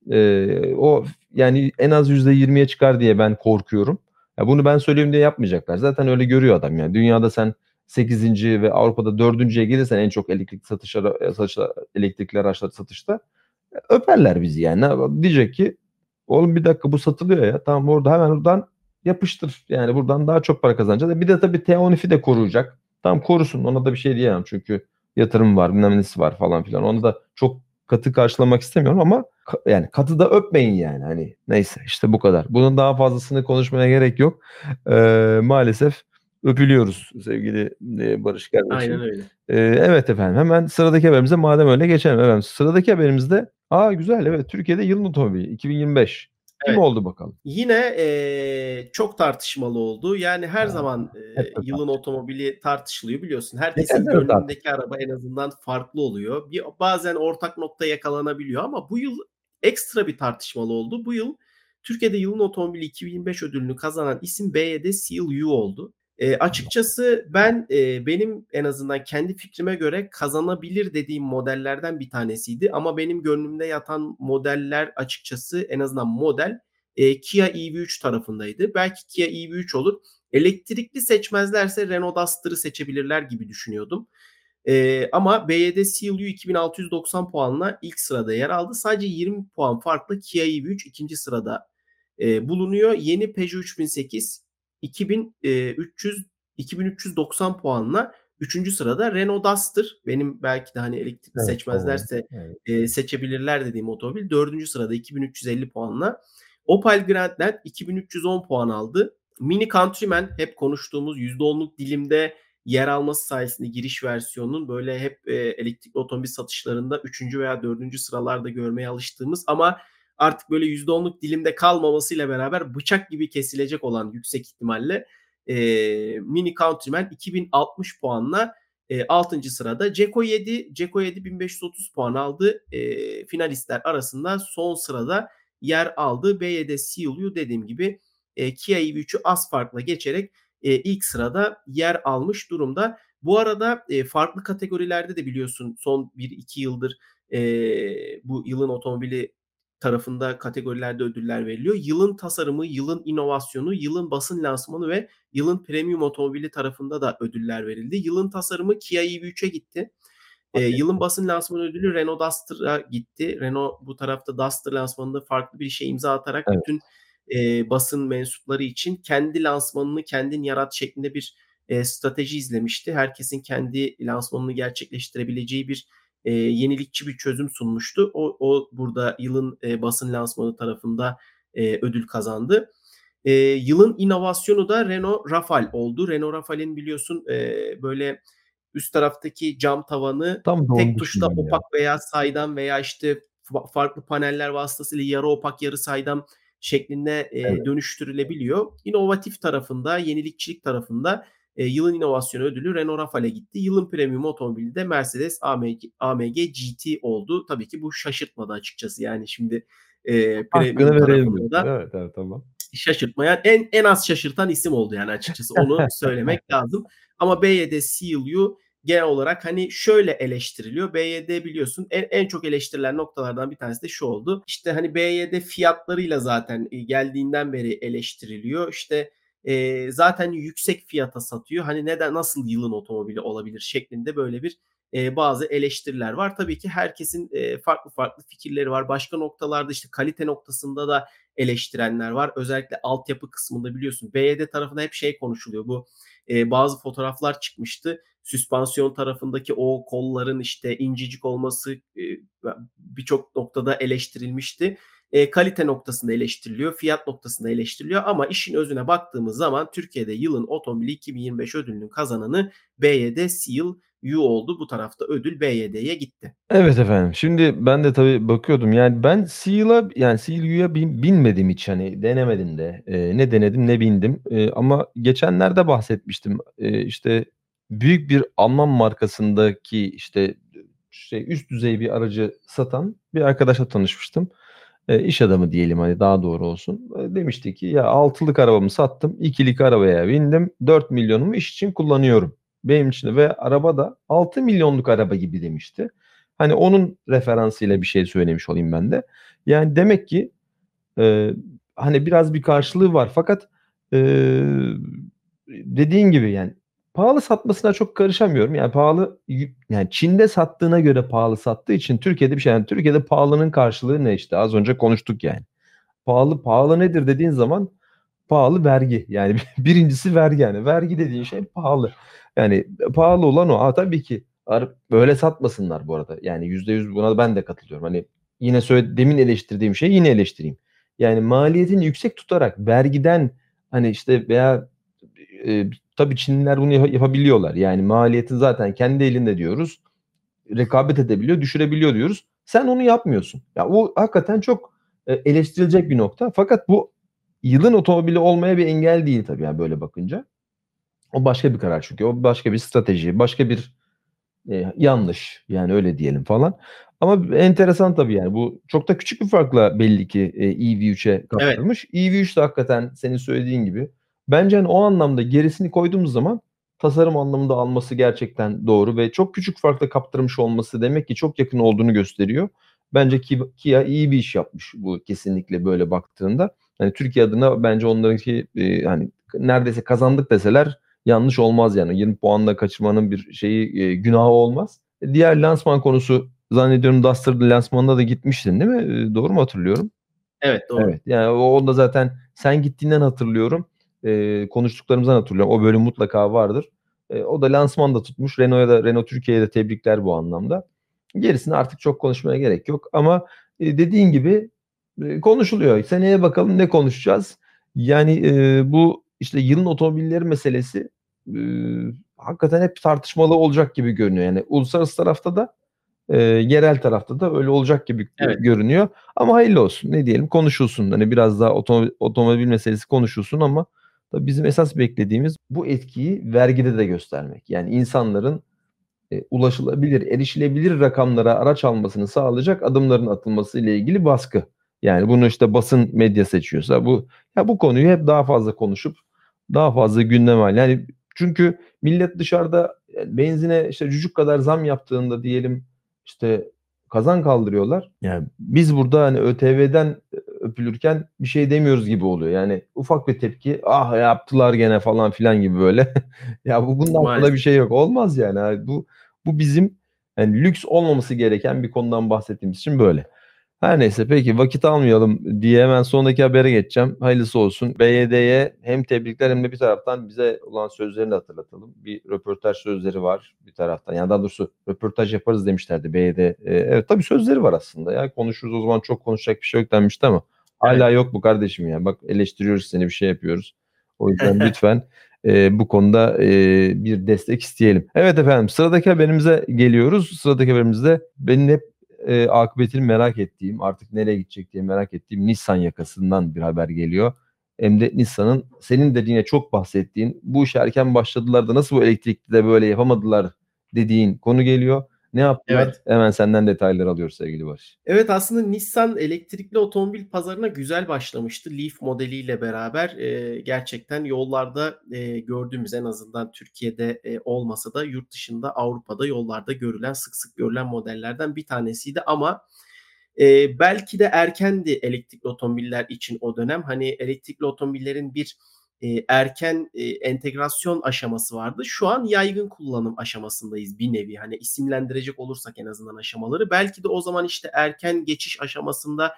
o yani en az %20'ye çıkar diye ben korkuyorum. Ya bunu ben söyleyeyim diye yapmayacaklar. Zaten öyle görüyor adam yani. Dünyada sen 8. ve Avrupa'da 4.'ye gelirsen en çok elektrikli araçlar satışta öperler bizi yani. Diyecek ki oğlum bir dakika bu satılıyor ya. Tamam orada hemen oradan yapıştır. Yani buradan daha çok para kazanacağız. Bir de tabii T12'i de koruyacak. Tamam korusun. Ona da bir şey diyemem. Çünkü yatırım var, bilmem nesi var falan filan. Onu da çok katı karşılamak istemiyorum ama yani katı da öpmeyin yani. Hani neyse işte bu kadar. Bunun daha fazlasını konuşmaya gerek yok. Maalesef öpülüyoruz sevgili Barış Aynen kardeşim. öyle. Evet efendim. Hemen sıradaki haberimize madem öyle geçelim. Efendim sıradaki haberimizde güzel evet Türkiye'de yılın otomobili 2025. Kim Evet. oldu bakalım? Yine, çok tartışmalı oldu. Yani her Ha, zaman, hep de yılın tartışılır. otomobili tartışılıyor biliyorsun. Geçen Herkesin sene de tartışılır. gönlündeki araba en azından farklı oluyor. Bazen ortak nokta yakalanabiliyor ama bu yıl ekstra bir tartışmalı oldu. Bu yıl Türkiye'de yılın otomobili 2025 ödülünü kazanan isim BYD Seal U oldu. Açıkçası ben, benim en azından kendi fikrime göre kazanabilir dediğim modellerden bir tanesiydi ama benim gönlümde yatan modeller açıkçası en azından model, Kia EV3 tarafındaydı. Belki Kia EV3 olur. Elektrikli seçmezlerse Renault Duster'ı seçebilirler gibi düşünüyordum. Ama BYD CLU 2690 puanla ilk sırada yer aldı. Sadece 20 puan farklı Kia EV3 ikinci sırada bulunuyor. Yeni Peugeot 3008 2390 puanla üçüncü sırada. Renault Duster benim belki de hani elektrikli Evet, favorim. seçmezlerse Evet. seçebilirler dediğim otomobil dördüncü sırada 2350 puanla. Opel Grandland 2310 puan aldı. Mini Countryman hep konuştuğumuz %10'luk dilimde yer alması sayesinde giriş versiyonunun böyle hep elektrikli otomobil satışlarında üçüncü veya dördüncü sıralarda görmeye alıştığımız ama artık böyle %10'luk dilimde kalmamasıyla beraber bıçak gibi kesilecek olan yüksek ihtimalle Mini Countryman 2060 puanla 6. sırada. Ceko 7 1530 puan aldı. Finalistler arasında son sırada yer aldı. BYD CLU dediğim gibi Kia EV3'ü az farkla geçerek ilk sırada yer almış durumda. Bu arada farklı kategorilerde de biliyorsun son 1-2 yıldır bu yılın otomobili tarafında kategorilerde ödüller veriliyor. Yılın tasarımı, yılın inovasyonu, yılın basın lansmanı ve yılın premium otomobili tarafında da ödüller verildi. Yılın tasarımı Kia EV3'e gitti. Yılın basın lansmanı ödülü Renault Duster'a gitti. Renault bu tarafta Duster lansmanında farklı bir işe imza atarak Evet. bütün basın mensupları için kendi lansmanını kendin yarat şeklinde bir strateji izlemişti. Herkesin kendi lansmanını gerçekleştirebileceği bir yenilikçi bir çözüm sunmuştu. O burada yılın basın lansmanı tarafında ödül kazandı. Yılın inovasyonu da Renault Rafale oldu. Renault Rafale'in biliyorsun böyle üst taraftaki cam tavanı Tam da onu tek tuşta düşündüm ya. opak veya saydam veya işte farklı paneller vasıtasıyla yarı opak yarı saydam şeklinde Evet. dönüştürülebiliyor. İnovatif tarafında, yenilikçilik tarafında yılın inovasyonu ödülü Renault Rafale gitti. Yılın premium otomobili de Mercedes AMG GT oldu. Tabii ki bu şaşırtmadı açıkçası. Yani şimdi Hakkını premium verelim tarafında diyorsun. da Evet, evet tamam. şaşırtmayan en az şaşırtan isim oldu yani açıkçası onu söylemek lazım. Ama BYD CLU genel olarak hani şöyle eleştiriliyor. BYD biliyorsun en çok eleştirilen noktalardan bir tanesi de şu oldu. İşte hani BYD fiyatlarıyla zaten geldiğinden beri eleştiriliyor. İşte zaten yüksek fiyata satıyor. Hani neden, nasıl yılın otomobili olabilir şeklinde böyle bir bazı eleştiriler var. Tabii ki herkesin farklı farklı fikirleri var. Başka noktalarda işte kalite noktasında da eleştirenler var. Özellikle altyapı kısmında biliyorsun BYD tarafında hep şey konuşuluyor. Bu bazı fotoğraflar çıkmıştı. Süspansiyon tarafındaki o kolların işte incecik olması birçok noktada eleştirilmişti. Kalite noktasında eleştiriliyor, fiyat noktasında eleştiriliyor ama işin özüne baktığımız zaman Türkiye'de yılın otomobili 2025 ödülünün kazananı BYD Seal U oldu. Bu tarafta ödül BYD'ye gitti. Evet efendim. Şimdi ben de tabii bakıyordum. Yani ben Seal'a yani Seal U'ya binmedim hiç hani denemedim de. Ne denedim ne bindim. Ama geçenlerde bahsetmiştim. İşte büyük bir Alman markasındaki işte üst düzey bir aracı satan bir arkadaşla tanışmıştım. İş adamı diyelim hani daha doğru olsun. Demişti ki ya 6'lık arabamı sattım. 2'lik arabaya bindim. 4 milyonumu iş için kullanıyorum. Benim için de ve araba da 6 milyonluk araba gibi demişti. Hani onun referansıyla bir şey söylemiş olayım ben de. Yani demek ki e, hani biraz bir karşılığı var fakat e, dediğin gibi yani pahalı satmasına çok karışamıyorum. Yani pahalı yani Çin'de sattığına göre pahalı sattığı için Türkiye'de bir şey yani Türkiye'de pahalının karşılığı ne işte az önce konuştuk yani. Pahalı nedir dediğin zaman pahalı vergi. Yani birincisi vergi yani. Vergi dediğin şey pahalı. Yani pahalı olan o. Ha, tabii ki böyle satmasınlar bu arada. Yani %100 buna ben de katılıyorum. Hani yine demin eleştirdiğim şeyi yine eleştireyim. Yani maliyetini yüksek tutarak vergiden hani işte veya tabii Çinliler bunu yapabiliyorlar. Yani maliyetin zaten kendi elinde diyoruz. Rekabet edebiliyor, düşürebiliyor diyoruz. Sen onu yapmıyorsun. Ya o hakikaten çok eleştirilecek bir nokta. Fakat bu yılın otomobili olmaya bir engel değil tabii yani böyle bakınca. O başka bir karar çünkü. O başka bir strateji, başka bir yanlış yani öyle diyelim falan. Ama enteresan tabii yani bu çok da küçük bir farkla belli ki EV3'e Evet, kaptırmış. EV3 de hakikaten senin söylediğin gibi bence hani o anlamda gerisini koyduğumuz zaman tasarım anlamında alması gerçekten doğru ve çok küçük farkla kaptırmış olması demek ki çok yakın olduğunu gösteriyor. Bence Kia iyi bir iş yapmış bu kesinlikle böyle baktığında. Hani Türkiye adına bence onlarınki hani neredeyse kazandık deseler yanlış olmaz yani. 20 puanla kaçırmanın bir şeyi günahı olmaz. Diğer lansman konusu zannediyorum Duster'ın lansmanına da gitmiştin değil mi? Doğru mu hatırlıyorum? evet doğru. Evet. Yani o da zaten sen gittiğinden hatırlıyorum. Konuştuklarımızdan hatırlıyorum. O bölüm mutlaka vardır. O da lansman da tutmuş. Renault Türkiye'ye de tebrikler bu anlamda. Gerisini artık çok konuşmaya gerek yok. Ama dediğin gibi konuşuluyor. Seneye bakalım ne konuşacağız. Yani bu işte yılın otomobilleri meselesi e, hakikaten hep tartışmalı olacak gibi görünüyor. Yani uluslararası tarafta da yerel tarafta da öyle olacak gibi Evet. görünüyor. Ama hayırlı olsun. Ne diyelim konuşulsun. Hani biraz daha otomobil meselesi konuşulsun ama tabii bizim esas beklediğimiz bu etkiyi vergide de göstermek. Yani insanların ulaşılabilir, erişilebilir rakamlara araç almasını sağlayacak adımların atılması ile ilgili baskı. Yani bunu işte basın medya seçiyorsa bu konuyu hep daha fazla konuşup daha fazla gündeme yani çünkü millet dışarıda benzine işte cücük kadar zam yaptığında diyelim işte kazan kaldırıyorlar. Yani biz burada hani ÖTV'den öpülürken bir şey demiyoruz gibi oluyor. Yani ufak bir tepki ah yaptılar gene falan filan gibi böyle. Ya bunun altında bir Maalesef. şey yok. Olmaz yani. Yani bu bizim yani lüks olmaması gereken bir konudan bahsettiğimiz için böyle. Her neyse peki vakit almayalım diye hemen sonraki habere geçeceğim. Hayırlısı olsun. BYD'ye hem tebrikler hem de bir taraftan bize olan sözlerini de hatırlatalım. Bir röportaj sözleri var bir taraftan. Yani daha doğrusu röportaj yaparız demişlerdi BYD. Evet tabii sözleri var aslında. Ya konuşuruz o zaman çok konuşacak bir şey yok denmişti ama Evet. hala yok bu kardeşim ya. Bak eleştiriyoruz seni bir şey yapıyoruz. O yüzden lütfen bu konuda bir destek isteyelim. Evet efendim sıradaki haberimize geliyoruz. Sıradaki haberimizde benim hep akıbetini merak ettiğim, artık nereye gidecek diye merak ettiğim Nissan yakasından bir haber geliyor. Hem de Nissan'ın senin de yine çok bahsettiğin bu işe erken başladılar da nasıl bu elektrikli de böyle yapamadılar dediğin konu geliyor. Ne yaptılar? Evet. Hemen senden detayları alıyoruz sevgili Barış. Evet, aslında Nissan elektrikli otomobil pazarına güzel başlamıştı. Leaf modeliyle beraber, gerçekten yollarda, gördüğümüz en azından Türkiye'de, olmasa da yurt dışında Avrupa'da yollarda görülen, sık sık görülen modellerden bir tanesiydi ama, belki de erkendi elektrikli otomobiller için o dönem. Hani elektrikli otomobillerin bir, erken, entegrasyon aşaması vardı. Şu an yaygın kullanım aşamasındayız bir nevi. Hani isimlendirecek olursak en azından aşamaları. Belki de o zaman işte erken geçiş aşamasında,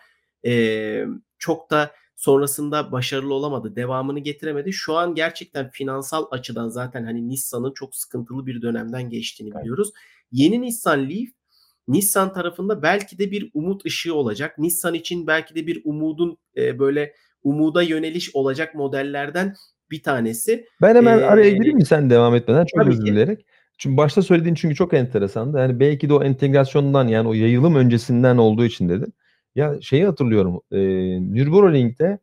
çok da sonrasında başarılı olamadı, devamını getiremedi. Şu an gerçekten finansal açıdan zaten hani Nissan'ın çok sıkıntılı bir dönemden geçtiğini biliyoruz. Yeni Nissan Leaf, Nissan tarafında belki de bir umut ışığı olacak. Nissan için belki de bir umudun, böyle umuda yöneliş olacak modellerden bir tanesi. Ben hemen araya gireyim mi sen devam etmeden? Çok Tabii özür ki. dileyerek. Çünkü başta söylediğin çünkü çok enteresandı. Yani belki de o entegrasyondan yani o yayılım öncesinden olduğu için dedin. Ya şeyi hatırlıyorum. Nürburgring'de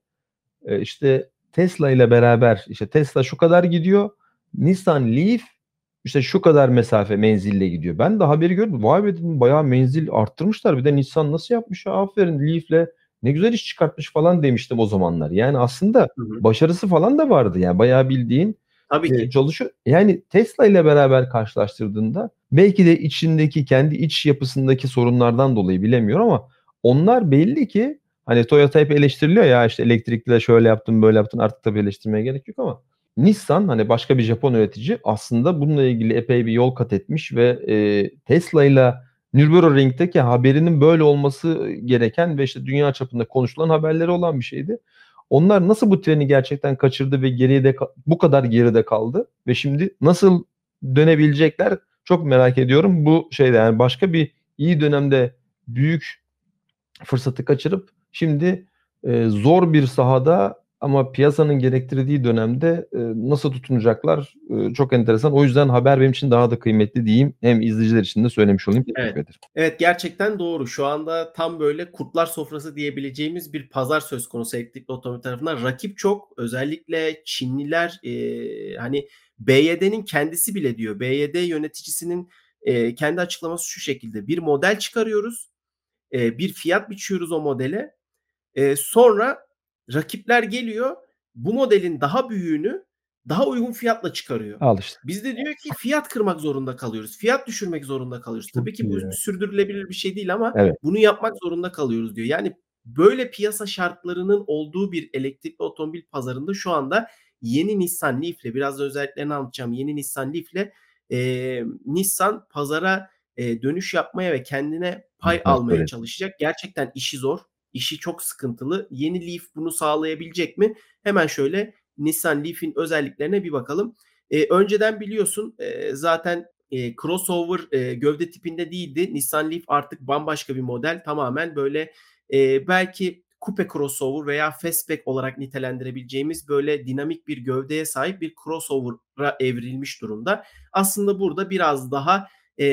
işte Tesla ile beraber işte Tesla şu kadar gidiyor. Nissan Leaf işte şu kadar mesafe menzille gidiyor. Ben de haberi gördüm. Vay be dedim bayağı menzil arttırmışlar. Bir de Nissan nasıl yapmış ya? Aferin Leaf'le ne güzel iş çıkartmış falan demiştim o zamanlar. Yani aslında Hı hı. başarısı falan da vardı. Yani bayağı bildiğin Tabii ki. çalışıyor. Yani Tesla ile beraber karşılaştırdığında belki de içindeki kendi iç yapısındaki sorunlardan dolayı bilemiyorum ama onlar belli ki hani Toyota hep eleştiriliyor ya işte elektrikli şöyle yaptın böyle yaptın artık tabii eleştirmeye gerek yok ama Nissan hani başka bir Japon üretici aslında bununla ilgili epey bir yol kat etmiş ve Tesla ile Nürburgring'deki haberinin böyle olması gereken ve işte dünya çapında konuşulan haberleri olan bir şeydi. Onlar nasıl bu treni gerçekten kaçırdı ve bu kadar geride kaldı ve şimdi nasıl dönebilecekler çok merak ediyorum. Bu şeyde yani başka bir iyi dönemde büyük fırsatı kaçırıp şimdi zor bir sahada ama piyasanın gerektirdiği dönemde nasıl tutunacaklar çok enteresan. O yüzden haber benim için daha da kıymetli diyeyim. Hem izleyiciler için de söylemiş olayım. Evet. Teşekkür ederim. Evet, gerçekten doğru. Şu anda tam böyle kurtlar sofrası diyebileceğimiz bir pazar söz konusu elektrikli otomobil tarafından. Rakip çok. Özellikle Çinliler, hani BYD'nin kendisi bile diyor. BYD yöneticisinin, kendi açıklaması şu şekilde: "Bir model çıkarıyoruz, bir fiyat biçiyoruz o modele. Sonra rakipler geliyor, bu modelin daha büyüğünü daha uygun fiyatla çıkarıyor. Al işte. Biz de diyor ki fiyat kırmak zorunda kalıyoruz. Fiyat düşürmek zorunda kalıyoruz. Çok Tabii ki bu iyi ya. sürdürülebilir bir şey değil ama Evet. bunu yapmak zorunda kalıyoruz diyor. Yani böyle piyasa şartlarının olduğu bir elektrikli otomobil pazarında şu anda yeni Nissan Leaf'le, biraz da özelliklerini anlatacağım. Yeni Nissan Leaf'le Nissan pazara, dönüş yapmaya ve kendine pay Güzel almaya söyledin. çalışacak. Gerçekten işi zor. İşi çok sıkıntılı. Yeni Leaf bunu sağlayabilecek mi? Hemen şöyle Nissan Leaf'in özelliklerine bir bakalım. Önceden biliyorsun, zaten, crossover, gövde tipinde değildi. Nissan Leaf artık bambaşka bir model. Tamamen böyle, belki coupe crossover veya fastback olarak nitelendirebileceğimiz böyle dinamik bir gövdeye sahip bir crossover'a evrilmiş durumda. Aslında burada biraz daha,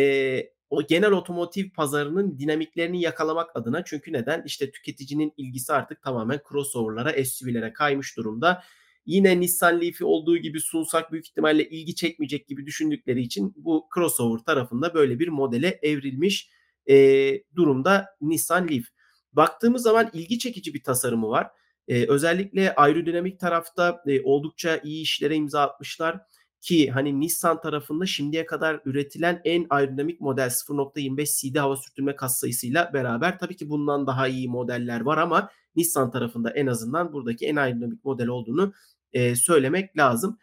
o genel otomotiv pazarının dinamiklerini yakalamak adına, çünkü neden? İşte tüketicinin ilgisi artık tamamen crossover'lara, SUV'lere kaymış durumda. Yine Nissan Leaf'i olduğu gibi sunsak büyük ihtimalle ilgi çekmeyecek gibi düşündükleri için bu crossover tarafında böyle bir modele evrilmiş, durumda Nissan Leaf. Baktığımız zaman ilgi çekici bir tasarımı var. Özellikle aerodinamik tarafta, oldukça iyi işlere imza atmışlar ki hani Nissan tarafında şimdiye kadar üretilen en aerodinamik model 0.25 cc hava sürtünme katsayısıyla beraber. Tabii ki bundan daha iyi modeller var ama Nissan tarafında en azından buradaki en aerodinamik model olduğunu, söylemek lazım.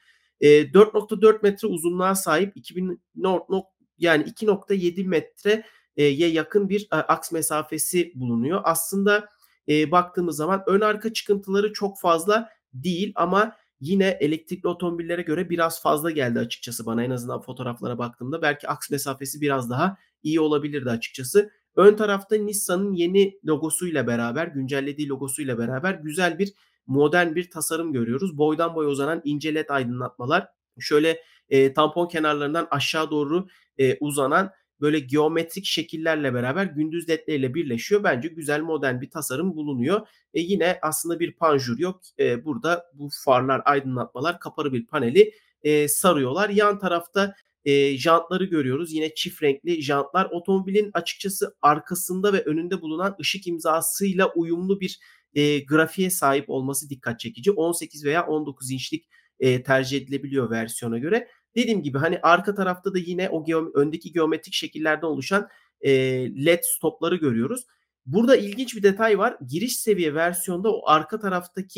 4.4 metre uzunluğa sahip, 2000 yani 2.7 metreye yakın bir aks mesafesi bulunuyor. Aslında, baktığımız zaman ön arka çıkıntıları çok fazla değil ama yine elektrikli otomobillere göre biraz fazla geldi açıkçası bana, en azından fotoğraflara baktığımda. Belki aks mesafesi biraz daha iyi olabilirdi açıkçası. Ön tarafta Nissan'ın yeni logosuyla beraber, güncellediği logosuyla beraber güzel bir modern bir tasarım görüyoruz. Boydan boya uzanan ince led aydınlatmalar. Şöyle, tampon kenarlarından aşağı doğru, uzanan böyle geometrik şekillerle beraber gündüz ledleriyle birleşiyor. Bence güzel modern bir tasarım bulunuyor. Yine aslında bir panjur yok. Burada bu farlar, aydınlatmalar kapalı bir paneli, sarıyorlar. Yan tarafta, jantları görüyoruz. Yine çift renkli jantlar. Otomobilin açıkçası arkasında ve önünde bulunan ışık imzasıyla uyumlu bir, grafiğe sahip olması dikkat çekici. 18 veya 19 inçlik, tercih edilebiliyor versiyona göre. Dediğim gibi hani arka tarafta da yine o öndeki geometrik şekillerden oluşan, led stopları görüyoruz. Burada ilginç bir detay var. Giriş seviye versiyonda o arka taraftaki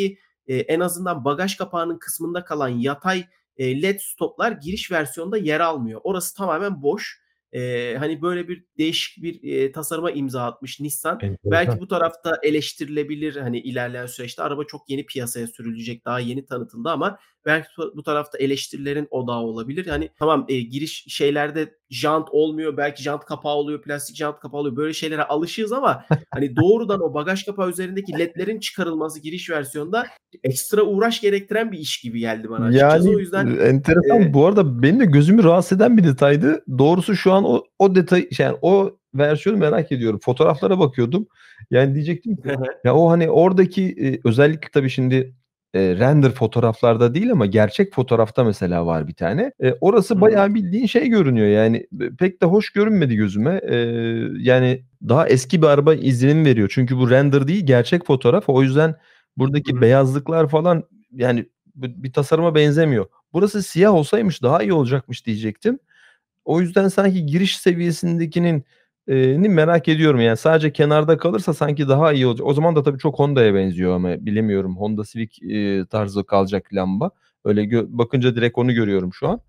en azından bagaj kapağının kısmında kalan yatay, led stoplar giriş versiyonunda yer almıyor. Orası tamamen boş. Hani, böyle bir değişik bir, tasarıma imza atmış Nissan. Belki Enteresan. bu tarafta eleştirilebilir, hani, ilerleyen süreçte. Araba çok yeni piyasaya sürülecek, daha yeni tanıtıldı ama belki bu tarafta eleştirilerin odağı olabilir. Yani tamam, giriş şeylerde jant olmuyor, belki jant kapağı oluyor, plastik jant kapağı oluyor. Böyle şeylere alışığız ama, hani, doğrudan o bagaj kapağı üzerindeki ledlerin çıkarılması giriş versiyonunda ekstra uğraş gerektiren bir iş gibi geldi bana açıkçası. O Yani, yüzden, enteresan. eee Bu arada benim de gözümü rahatsız eden bir detaydı. Doğrusu şu an o detayı yani o versiyonu merak ediyorum. Fotoğraflara bakıyordum. Yani diyecektim ki ya o, hani, oradaki, özellikle tabii şimdi, render fotoğraflarda değil ama gerçek fotoğrafta mesela var bir tane. Hı Orası hı. bayağı bildiğin şey görünüyor yani pek de hoş görünmedi gözüme. Yani daha eski bir araba izlenim veriyor. Çünkü bu render değil gerçek fotoğraf. O yüzden Hı buradaki hı. beyazlıklar falan yani bir tasarıma benzemiyor. Burası siyah olsaymış daha iyi olacakmış diyecektim. O yüzden sanki giriş seviyesindekinin ni merak ediyorum. Yani sadece kenarda kalırsa sanki daha iyi olacak. O zaman da tabii çok Honda'ya benziyor ama bilemiyorum. Honda Civic, tarzı kalacak lamba. Öyle bakınca direkt onu görüyorum şu an.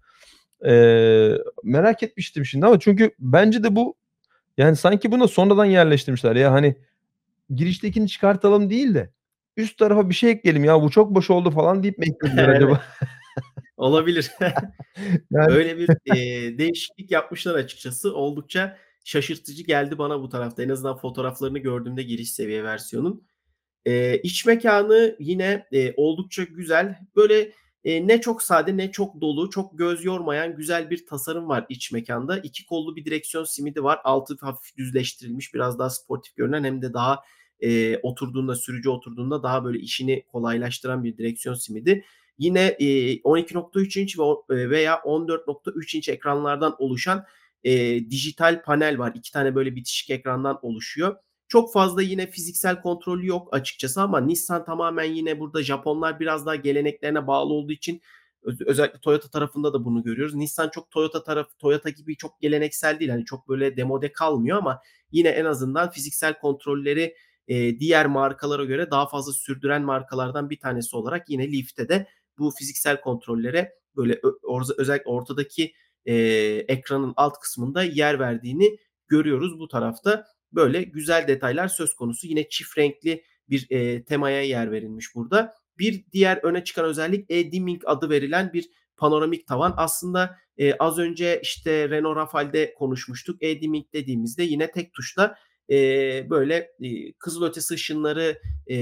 Merak etmiştim şimdi ama çünkü bence de bu yani sanki buna sonradan yerleştirmişler ya. Hani giriştekini çıkartalım değil de üst tarafa bir şey ekleyelim ya bu çok boş oldu falan deyip mi eklediler acaba? Evet, olabilir. Yani Öyle bir, değişiklik yapmışlar açıkçası. Oldukça şaşırtıcı geldi bana bu tarafta. En azından fotoğraflarını gördüğümde giriş seviye versiyonun. İç mekânı yine, oldukça güzel. Böyle, ne çok sade ne çok dolu, çok göz yormayan güzel bir tasarım var iç mekânda. 2 kollu bir direksiyon simidi var. Altı hafif düzleştirilmiş, biraz daha sportif görünen hem de daha, oturduğunda, sürücü oturduğunda daha böyle işini kolaylaştıran bir direksiyon simidi. Yine, 12.3 inç veya 14.3 inç ekranlardan oluşan, dijital panel var. 2 tane böyle bitişik ekrandan oluşuyor. Çok fazla yine fiziksel kontrolü yok açıkçası ama Nissan tamamen yine burada Japonlar biraz daha geleneklerine bağlı olduğu için özellikle Toyota tarafında da bunu görüyoruz. Nissan çok Toyota gibi çok geleneksel değil. Hani çok böyle demode kalmıyor ama yine en azından fiziksel kontrolleri, diğer markalara göre daha fazla sürdüren markalardan bir tanesi olarak yine Leaf'te de bu fiziksel kontrollere böyle özellikle ortadaki, ekranın alt kısmında yer verdiğini görüyoruz bu tarafta. Böyle güzel detaylar söz konusu. Yine çift renkli bir, temaya yer verilmiş burada. Bir diğer öne çıkan özellik e-dimming adı verilen bir panoramik tavan. Aslında, az önce, işte, Renault Rafale'de konuşmuştuk. E-dimming dediğimizde yine tek tuşla, böyle, kızılötesi ışınları,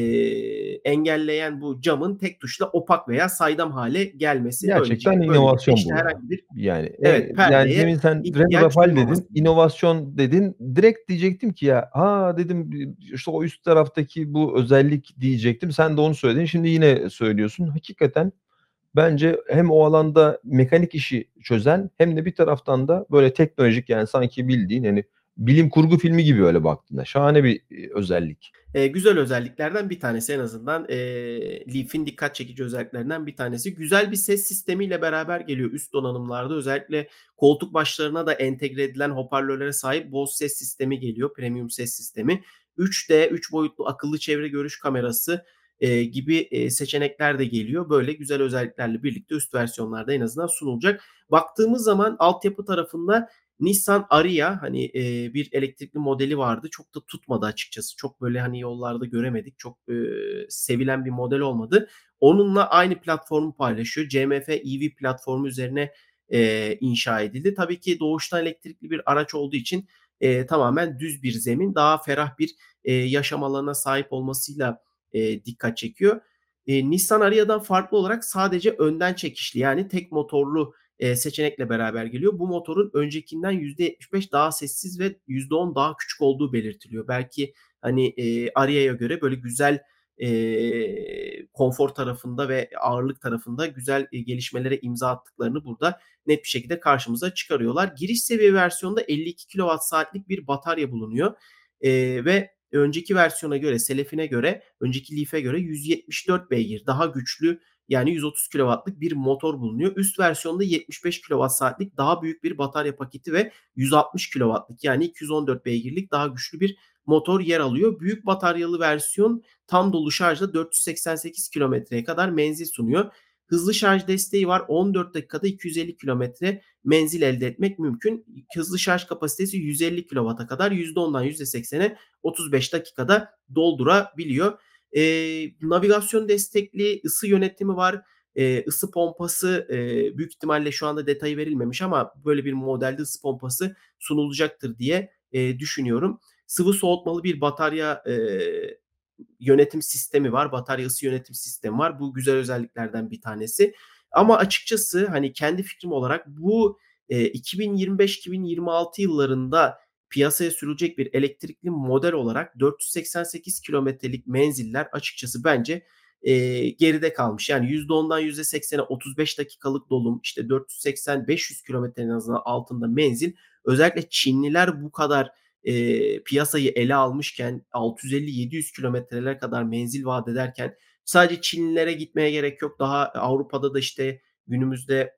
engelleyen bu camın tek tuşla opak veya saydam hâle gelmesi. gerçekten Böylelikle, inovasyon işte, bu ya. herhangi bir Yani, evet, yani perdeye demin sen Renault ihtiyaç Rafale duymaması. dedin, inovasyon dedin. Direkt diyecektim ki ya, "A!" dedim, işte o üst taraftaki bu özellik diyecektim. Sen de onu söyledin. Şimdi yine söylüyorsun. Hakikaten bence hem o alanda mekanik işi çözen hem de bir taraftan da böyle teknolojik yani sanki bildiğin, hani, bilim kurgu filmi gibi öyle baktığında. Şahane bir, özellik. Güzel özelliklerden bir tanesi en azından, Leaf'in dikkat çekici özelliklerinden bir tanesi. Güzel bir ses sistemiyle beraber geliyor üst donanımlarda. Özellikle koltuk başlarına da entegre edilen hoparlörlere sahip Bose ses sistemi geliyor, premium ses sistemi. 3D, 3 boyutlu akıllı çevre görüş kamerası, gibi, seçenekler de geliyor. Böyle güzel özelliklerle birlikte üst versiyonlarda en azından sunulacak. Baktığımız zaman altyapı tarafında Nissan Ariya, hani, bir elektrikli modeli vardı. Çok da tutmadı açıkçası. Çok böyle, hani, yollarda göremedik. Çok, sevilen bir model olmadı. Onunla aynı platformu paylaşıyor. CMF EV platformu üzerine, inşa edildi. Tabii ki doğuştan elektrikli bir araç olduğu için, tamamen düz bir zemin, daha ferah bir, yaşam alanına sahip olmasıyla, dikkat çekiyor. Nissan Aria'dan farklı olarak sadece önden çekişli, yani tek motorlu seçenekle beraber geliyor. Bu motorun öncekinden %75 daha sessiz ve %10 daha küçük olduğu belirtiliyor. Belki, hani, Aria'ya göre böyle güzel, konfor tarafında ve ağırlık tarafında güzel, gelişmelere imza attıklarını burada net bir şekilde karşımıza çıkarıyorlar. Giriş seviye versiyonunda 52 kWh saatlik bir batarya bulunuyor, ve önceki versiyona göre, Selefine göre, önceki Leaf'e göre 174 beygir daha güçlü, yani 130 kW'lık bir motor bulunuyor. Üst versiyonda 75 kWh'lik daha büyük bir batarya paketi ve 160 kW'lık, yani 214 beygirlik daha güçlü bir motor yer alıyor. Büyük bataryalı versiyon tam dolu şarjla 488 kilometreye kadar menzil sunuyor. Hızlı şarj desteği var. 14 dakikada 250 kilometre menzil elde etmek mümkün. Hızlı şarj kapasitesi 150 kW'a kadar %10'dan %80'e 35 dakikada doldurabiliyor. Navigasyon destekli ısı yönetimi var. Isı pompası büyük ihtimalle şu anda detayı verilmemiş ama böyle bir modelde ısı pompası sunulacaktır diye düşünüyorum. Sıvı soğutmalı bir batarya yönetim sistemi var. Batarya ısı yönetim sistemi var. Bu güzel özelliklerden bir tanesi. Ama açıkçası hani kendi fikrim olarak bu 2025-2026 yıllarında piyasaya sürülecek bir elektrikli model olarak 488 kilometrelik menziller açıkçası bence geride kalmış. Yani %10'dan %80'e 35 dakikalık dolum, işte 480-500 kilometrenin azından altında menzil. Özellikle Çinliler bu kadar piyasayı ele almışken 650-700 kilometrelere kadar menzil vaat ederken sadece Çinlilere gitmeye gerek yok. Daha Avrupa'da da işte günümüzde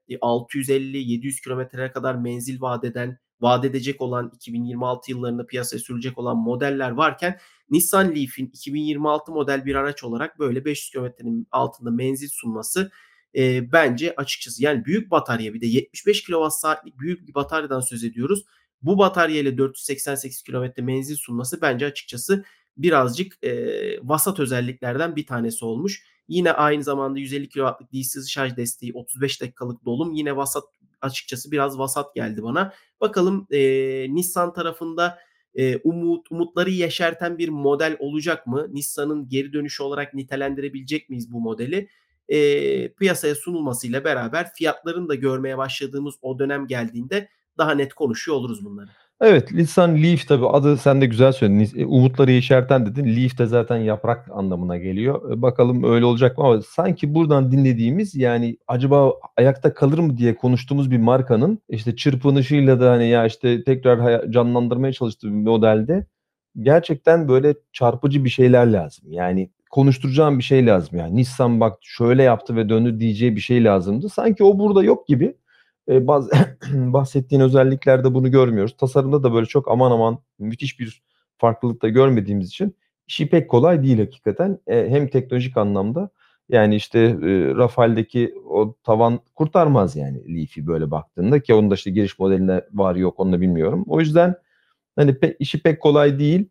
650-700 kilometrelere kadar menzil vaat edecek olan 2026 yıllarında piyasaya sürülecek olan modeller varken Nissan Leaf'in 2026 model bir araç olarak böyle 500 kilometrenin altında menzil sunması bence açıkçası yani büyük batarya bir de 75 kWh'lik büyük bir bataryadan söz ediyoruz. Bu batarya ile 488 kilometre menzil sunması bence açıkçası birazcık vasat özelliklerden bir tanesi olmuş. Yine aynı zamanda 150 kW'lık DC hızlı şarj desteği, 35 dakikalık dolum yine vasat, açıkçası biraz vasat geldi bana. Bakalım Nissan tarafında umutları yeşerten bir model olacak mı? Nissan'ın geri dönüşü olarak nitelendirebilecek miyiz bu modeli? Piyasaya sunulmasıyla beraber fiyatlarını da görmeye başladığımız o dönem geldiğinde daha net konuşuyor oluruz bunları. Evet, Nissan Leaf tabii adı sen de güzel söyledin. Umutları yeşerten dedin. Leaf de zaten yaprak anlamına geliyor. Bakalım öyle olacak mı ama sanki buradan dinlediğimiz yani acaba ayakta kalır mı diye konuştuğumuz bir markanın işte çırpınışıyla da hani ya işte tekrar canlandırmaya çalıştığı bir modelde gerçekten böyle çarpıcı bir şeyler lazım. Yani konuşturacağım bir şey lazım yani. Nissan bak şöyle yaptı ve döndü diyeceği bir şey lazımdı. Sanki o burada yok gibi. Bazı bahsettiğin özelliklerde bunu görmüyoruz. Tasarımda da böyle çok aman aman müthiş bir farklılık da görmediğimiz için işi pek kolay değil hakikaten. Hem teknolojik anlamda yani işte Rafale'deki o tavan kurtarmaz yani Leaf'i böyle baktığında ki onun da işte giriş modeline var yok onu da bilmiyorum. O yüzden hani işi pek kolay değil.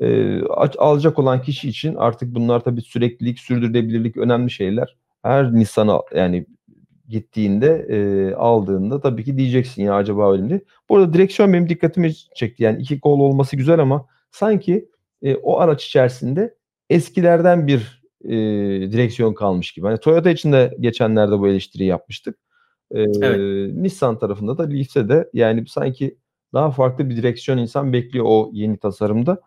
Alacak olan kişi için artık bunlar tabii süreklilik, sürdürülebilirlik önemli şeyler. Her Nissan'a yani gittiğinde aldığında tabii ki diyeceksin ya acaba öyle mi diye. Bu arada direksiyon benim dikkatimi çekti. Yani iki kol olması güzel ama sanki o araç içerisinde eskilerden bir direksiyon kalmış gibi. Hani Toyota için de geçenlerde bu eleştiriyi yapmıştık. E, Evet. Nissan tarafında da Leaf'te de yani sanki daha farklı bir direksiyon insan bekliyor o yeni tasarımda.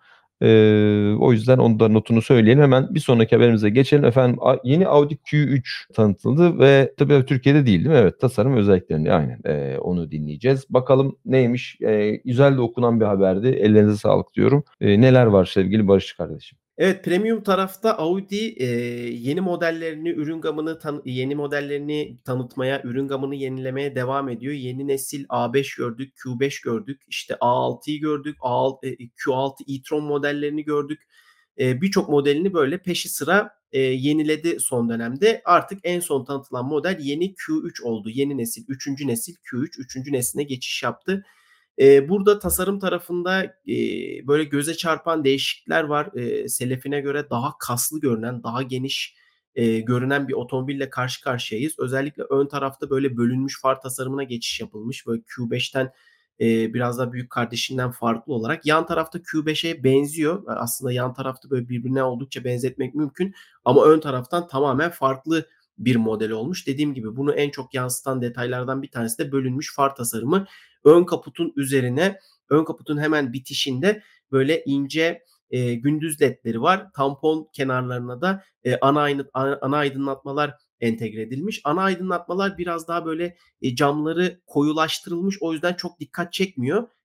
O yüzden onu da notunu söyleyelim. Hemen bir sonraki haberimize geçelim. Efendim yeni Audi Q3 tanıtıldı ve tabii Türkiye'de değil değil mi? Evet tasarım özelliklerini aynen onu dinleyeceğiz. Bakalım neymiş? Güzel de okunan bir haberdi. Ellerinize sağlık diyorum. Neler var sevgili Barış kardeşim? Evet, premium tarafta Audi yeni modellerini, yeni modellerini tanıtmaya, ürün gamını yenilemeye devam ediyor. Yeni nesil A5 gördük, Q5 gördük, işte A6'yı gördük, Q6 e-tron modellerini gördük. Birçok modelini böyle peşi sıra yeniledi son dönemde. Artık en son tanıtılan model yeni Q3 oldu. Yeni nesil, üçüncü nesil Q3, üçüncü nesline geçiş yaptı. Burada tasarım tarafında böyle göze çarpan değişiklikler var. Selefine göre daha kaslı görünen, daha geniş görünen bir otomobille karşı karşıyayız. Özellikle ön tarafta böyle bölünmüş far tasarımına geçiş yapılmış. Böyle Q5'ten biraz daha büyük kardeşinden farklı olarak. Yan tarafta Q5'e benziyor. Aslında yan tarafta böyle birbirine oldukça benzetmek mümkün. Ama ön taraftan tamamen farklı bir model olmuş. Dediğim gibi bunu en çok yansıtan detaylardan bir tanesi de bölünmüş far tasarımı. Ön kaputun üzerine, ön kaputun hemen bitişinde böyle ince gündüz ledleri var. Tampon kenarlarına da ana aydınlatmalar entegre edilmiş. Ana aydınlatmalar biraz daha böyle camları koyulaştırılmış. O yüzden çok dikkat çekmiyor.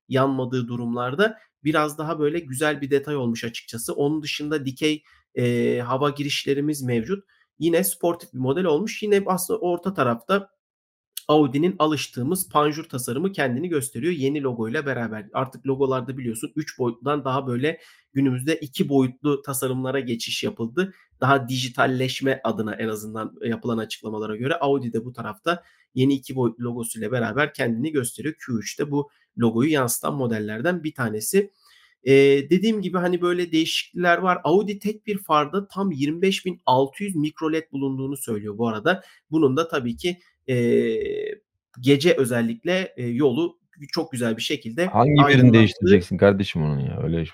yanmadığı durumlarda biraz daha böyle güzel bir detay olmuş açıkçası. Onun dışında dikey, hava girişlerimiz mevcut. Yine sportif bir model olmuş. Yine aslında orta tarafta Audi'nin alıştığımız panjur tasarımı kendini gösteriyor yeni logoyla beraber. Artık logolarda biliyorsun 3 boyutludan daha böyle günümüzde 2 boyutlu tasarımlara geçiş yapıldı. Daha dijitalleşme adına en azından yapılan açıklamalara göre Audi de bu tarafta yeni 2 boyutlu logosuyla beraber kendini gösteriyor. Q3'te bu logoyu yansıtan modellerden bir tanesi. Dediğim gibi, hani, böyle değişiklikler var. Audi tek bir farda tam 25.600 mikro led bulunduğunu söylüyor bu arada. Bunun da tabii ki, gece özellikle, yolu çok güzel bir şekilde Hangi birini aydınlattığı. değiştireceksin kardeşim onun ya? Öyle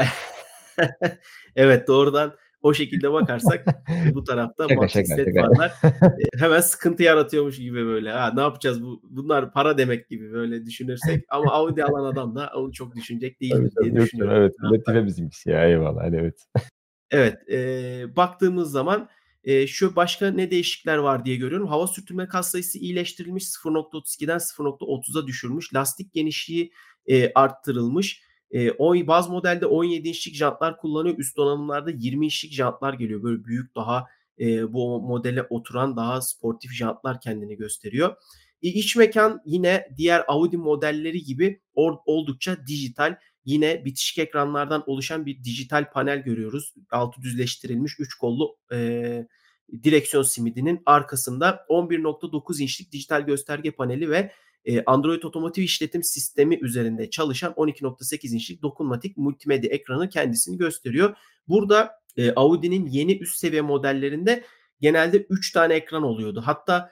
Evet, doğrudan o şekilde bakarsak, bu tarafta şaka, Matrix şaka, LED şaka. farlar, hemen sıkıntı yaratıyormuş gibi böyle. Ha, ne yapacağız bunlar para demek gibi böyle düşünürsek ama Audi alan adam da onu çok düşünecek Tabii, değildir diye tabii. Yok canım, düşünüyorum evet. bu tarafta. Latife bizimkisi ya. Eyvallah. Hadi evet. Evet, baktığımız zaman, şu başka ne değişiklikler var diye görüyorum. Hava sürtünme katsayısı iyileştirilmiş. 0.32'den 0.30'a düşürmüş. Lastik genişliği, arttırılmış. Bazı modelde 17 inçlik jantlar kullanıyor. Üst donanımlarda 20 inçlik jantlar geliyor. Böyle büyük, daha, bu modele oturan daha sportif jantlar kendini gösteriyor. İç mekân yine diğer Audi modelleri gibi oldukça dijital. Yine bitişik ekranlardan oluşan bir dijital panel görüyoruz. Altı düzleştirilmiş 3 kollu, direksiyon simidinin arkasında 11.9 inçlik dijital gösterge paneli ve, Android otomotiv işletim sistemi üzerinde çalışan 12.8 inçlik dokunmatik multimedya ekranı kendisini gösteriyor. Burada, Audi'nin yeni üst seviye modellerinde genelde 3 tane ekran oluyordu. Hatta,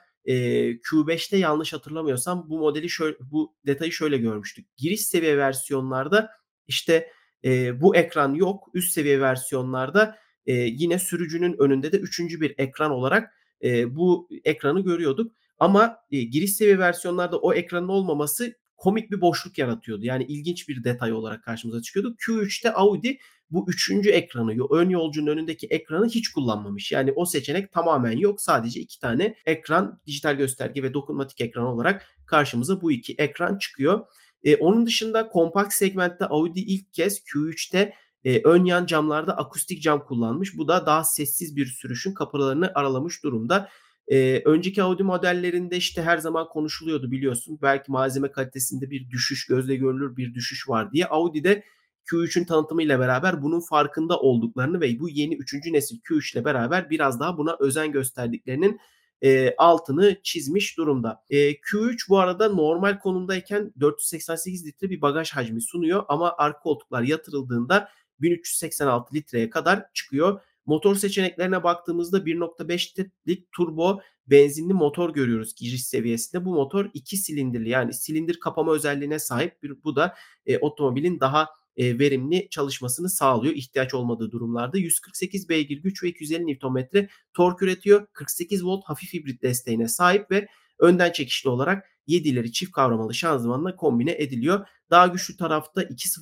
Q5'te yanlış hatırlamıyorsam bu detayı şöyle görmüştük. Giriş seviye versiyonlarda işte, bu ekran yok. Üst seviye versiyonlarda, yine sürücünün önünde de üçüncü bir ekran olarak, bu ekranı görüyorduk. Ama, giriş seviye versiyonlarda o ekranın olmaması komik bir boşluk yaratıyordu. Yani ilginç bir detay olarak karşımıza çıkıyordu. Q3'te Audi bu üçüncü ekranı, ön yolcunun önündeki ekranı hiç kullanmamış. Yani o seçenek tamamen yok. Sadece 2 tane ekran, dijital gösterge ve dokunmatik ekran olarak karşımıza bu 2 ekran çıkıyor. Onun dışında kompakt segmentte Audi ilk kez Q3'te, ön yan camlarda akustik cam kullanmış. Bu da daha sessiz bir sürüşün kapılarını aralamış durumda. Önceki Audi modellerinde, işte, her zaman konuşuluyordu biliyorsun. Belki malzeme kalitesinde bir düşüş, gözle görülür bir düşüş var diye. Audi de Q3'ün tanıtımıyla beraber bunun farkında olduklarını ve bu yeni üçüncü nesil Q3 ile beraber biraz daha buna özen gösterdiklerinin, altını çizmiş durumda. Q3 bu arada normal konumdayken 488 litre bir bagaj hacmi sunuyor ama arka koltuklar yatırıldığında 1386 litreye kadar çıkıyor. Motor seçeneklerine baktığımızda 1.5 litrelik turbo benzinli motor görüyoruz giriş seviyesinde. Bu motor 2 silindirli, yani silindir kapama özelliğine sahip. Bu da, otomobilin daha, verimli çalışmasını sağlıyor ihtiyaç olmadığı durumlarda. 148 beygir güç ve 250 Nm tork üretiyor. 48 volt hafif hibrit desteğine sahip ve önden çekişli olarak 7 ileri çift kavramalı şanzımanla kombine ediliyor. Daha güçlü tarafta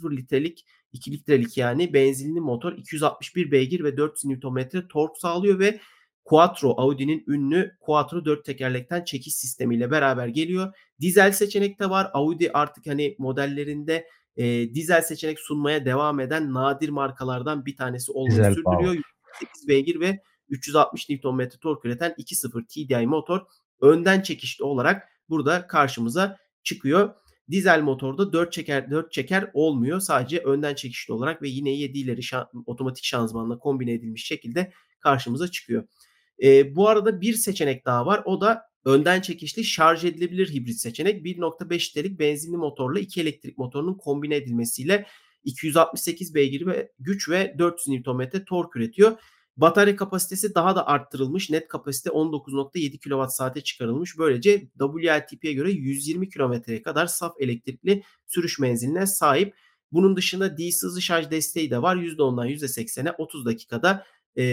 2 litrelik yani benzinli motor 261 beygir ve 400 Nm tork sağlıyor ve Quattro, Audi'nin ünlü Quattro 4 tekerlekten çekiş sistemiyle beraber geliyor. Dizel seçenek de var. Audi artık, hani, modellerinde, dizel seçenek sunmaya devam eden nadir markalardan bir tanesi olmayı Dizel sürdürüyor. Power. 108 beygir ve 360 Nm tork üreten 2.0 TDI motor önden çekişli olarak burada karşımıza çıkıyor. Dizel motorda 4 çeker olmuyor. Sadece önden çekişli olarak ve yine 7 ileri otomatik şanzımanla kombine edilmiş şekilde karşımıza çıkıyor. Bu arada bir seçenek daha var. O da önden çekişli şarj edilebilir hibrit seçenek. 1.5 litrelik benzinli motorla 2 elektrik motorunun kombine edilmesiyle 268 beygir ve güç ve 400 Nm tork üretiyor. Batarya kapasitesi daha da arttırılmış. Net kapasite 19.7 kWh'e çıkarılmış. Böylece WLTP'ye göre 120 kilometreye kadar saf elektrikli sürüş menziline sahip. Bunun dışında DC hızlı şarj desteği de var. %10'dan %80'e 30 dakikada,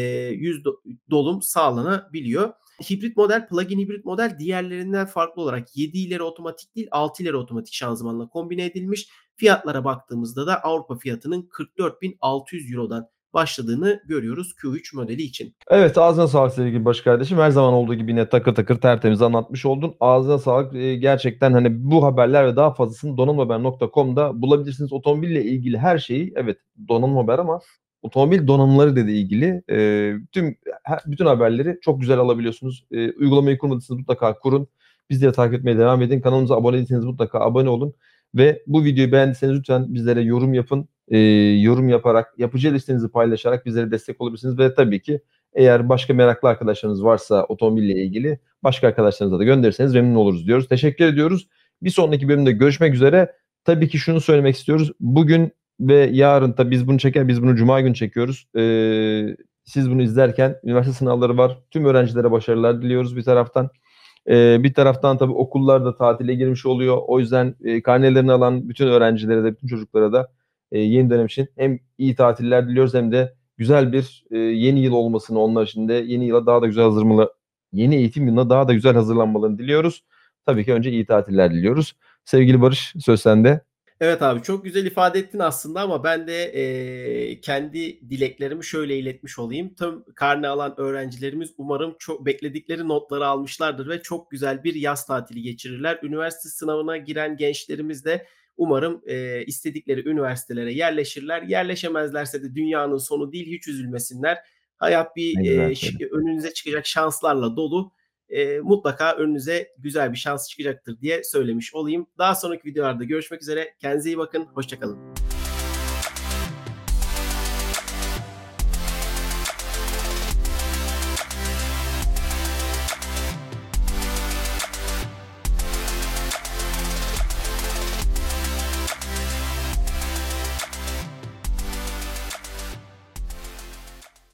dolum sağlanabiliyor. Hibrit model, plug-in hibrit model diğerlerinden farklı olarak 7 ileri otomatik değil 6 ileri otomatik şanzımanla kombine edilmiş. Fiyatlara baktığımızda da Avrupa fiyatının 44.600 Euro'dan başladığını görüyoruz Q3 modeli için. Evet, ağzına sağlık sevgili Barış kardeşim. Her zaman olduğu gibi yine takır takır tertemiz anlatmış oldun. Ağzına sağlık. Gerçekten hani bu haberler ve daha fazlasını donanımhaber.com'da bulabilirsiniz. Otomobille ilgili her şeyi, evet, donanım haber ama otomobil donanımları ile de ilgili bütün haberleri çok güzel alabiliyorsunuz. Uygulamayı kurmadıysanız mutlaka kurun. Bizleri takip etmeye devam edin. Kanalımıza abone değilseniz mutlaka abone olun. Ve bu videoyu beğendiyseniz lütfen bizlere yorum yapın. Yorum yaparak, yapıcı listenizi paylaşarak bizlere destek olabilirsiniz. Ve tabii ki eğer başka meraklı arkadaşlarınız varsa otomobille ilgili başka arkadaşlarınıza da gönderirseniz memnun oluruz diyoruz. Teşekkür ediyoruz. Bir sonraki bölümde görüşmek üzere. Tabii ki şunu söylemek istiyoruz. Bugün ve yarın, tabii biz bunu Cuma günü çekiyoruz. Siz bunu izlerken üniversite sınavları var. Tüm öğrencilere başarılar diliyoruz bir taraftan. Bir taraftan tabii okullar da tatile girmiş oluyor. O yüzden karnelerini alan bütün öğrencilere de, bütün çocuklara da yeni dönem için hem iyi tatiller diliyoruz hem de güzel bir yeni yıl olmasını, onlar için de yeni yıla daha da güzel yeni eğitim yılına daha da güzel hazırlanmalarını diliyoruz. Tabii ki önce iyi tatiller diliyoruz. Sevgili Barış, söz sende. Evet abi, çok güzel ifade ettin aslında ama ben de kendi dileklerimi şöyle iletmiş olayım. Tüm karne alan öğrencilerimiz umarım çok bekledikleri notları almışlardır ve çok güzel bir yaz tatili geçirirler. Üniversite sınavına giren gençlerimiz de umarım istedikleri üniversitelere yerleşirler. Yerleşemezlerse de dünyanın sonu değil, hiç üzülmesinler. Hayat Ne güzel söyledin. önünüze çıkacak şanslarla dolu. Mutlaka önünüze güzel bir şans çıkacaktır diye söylemiş olayım. Daha sonraki videolarda görüşmek üzere. Kendinize iyi bakın. Hoşça kalın.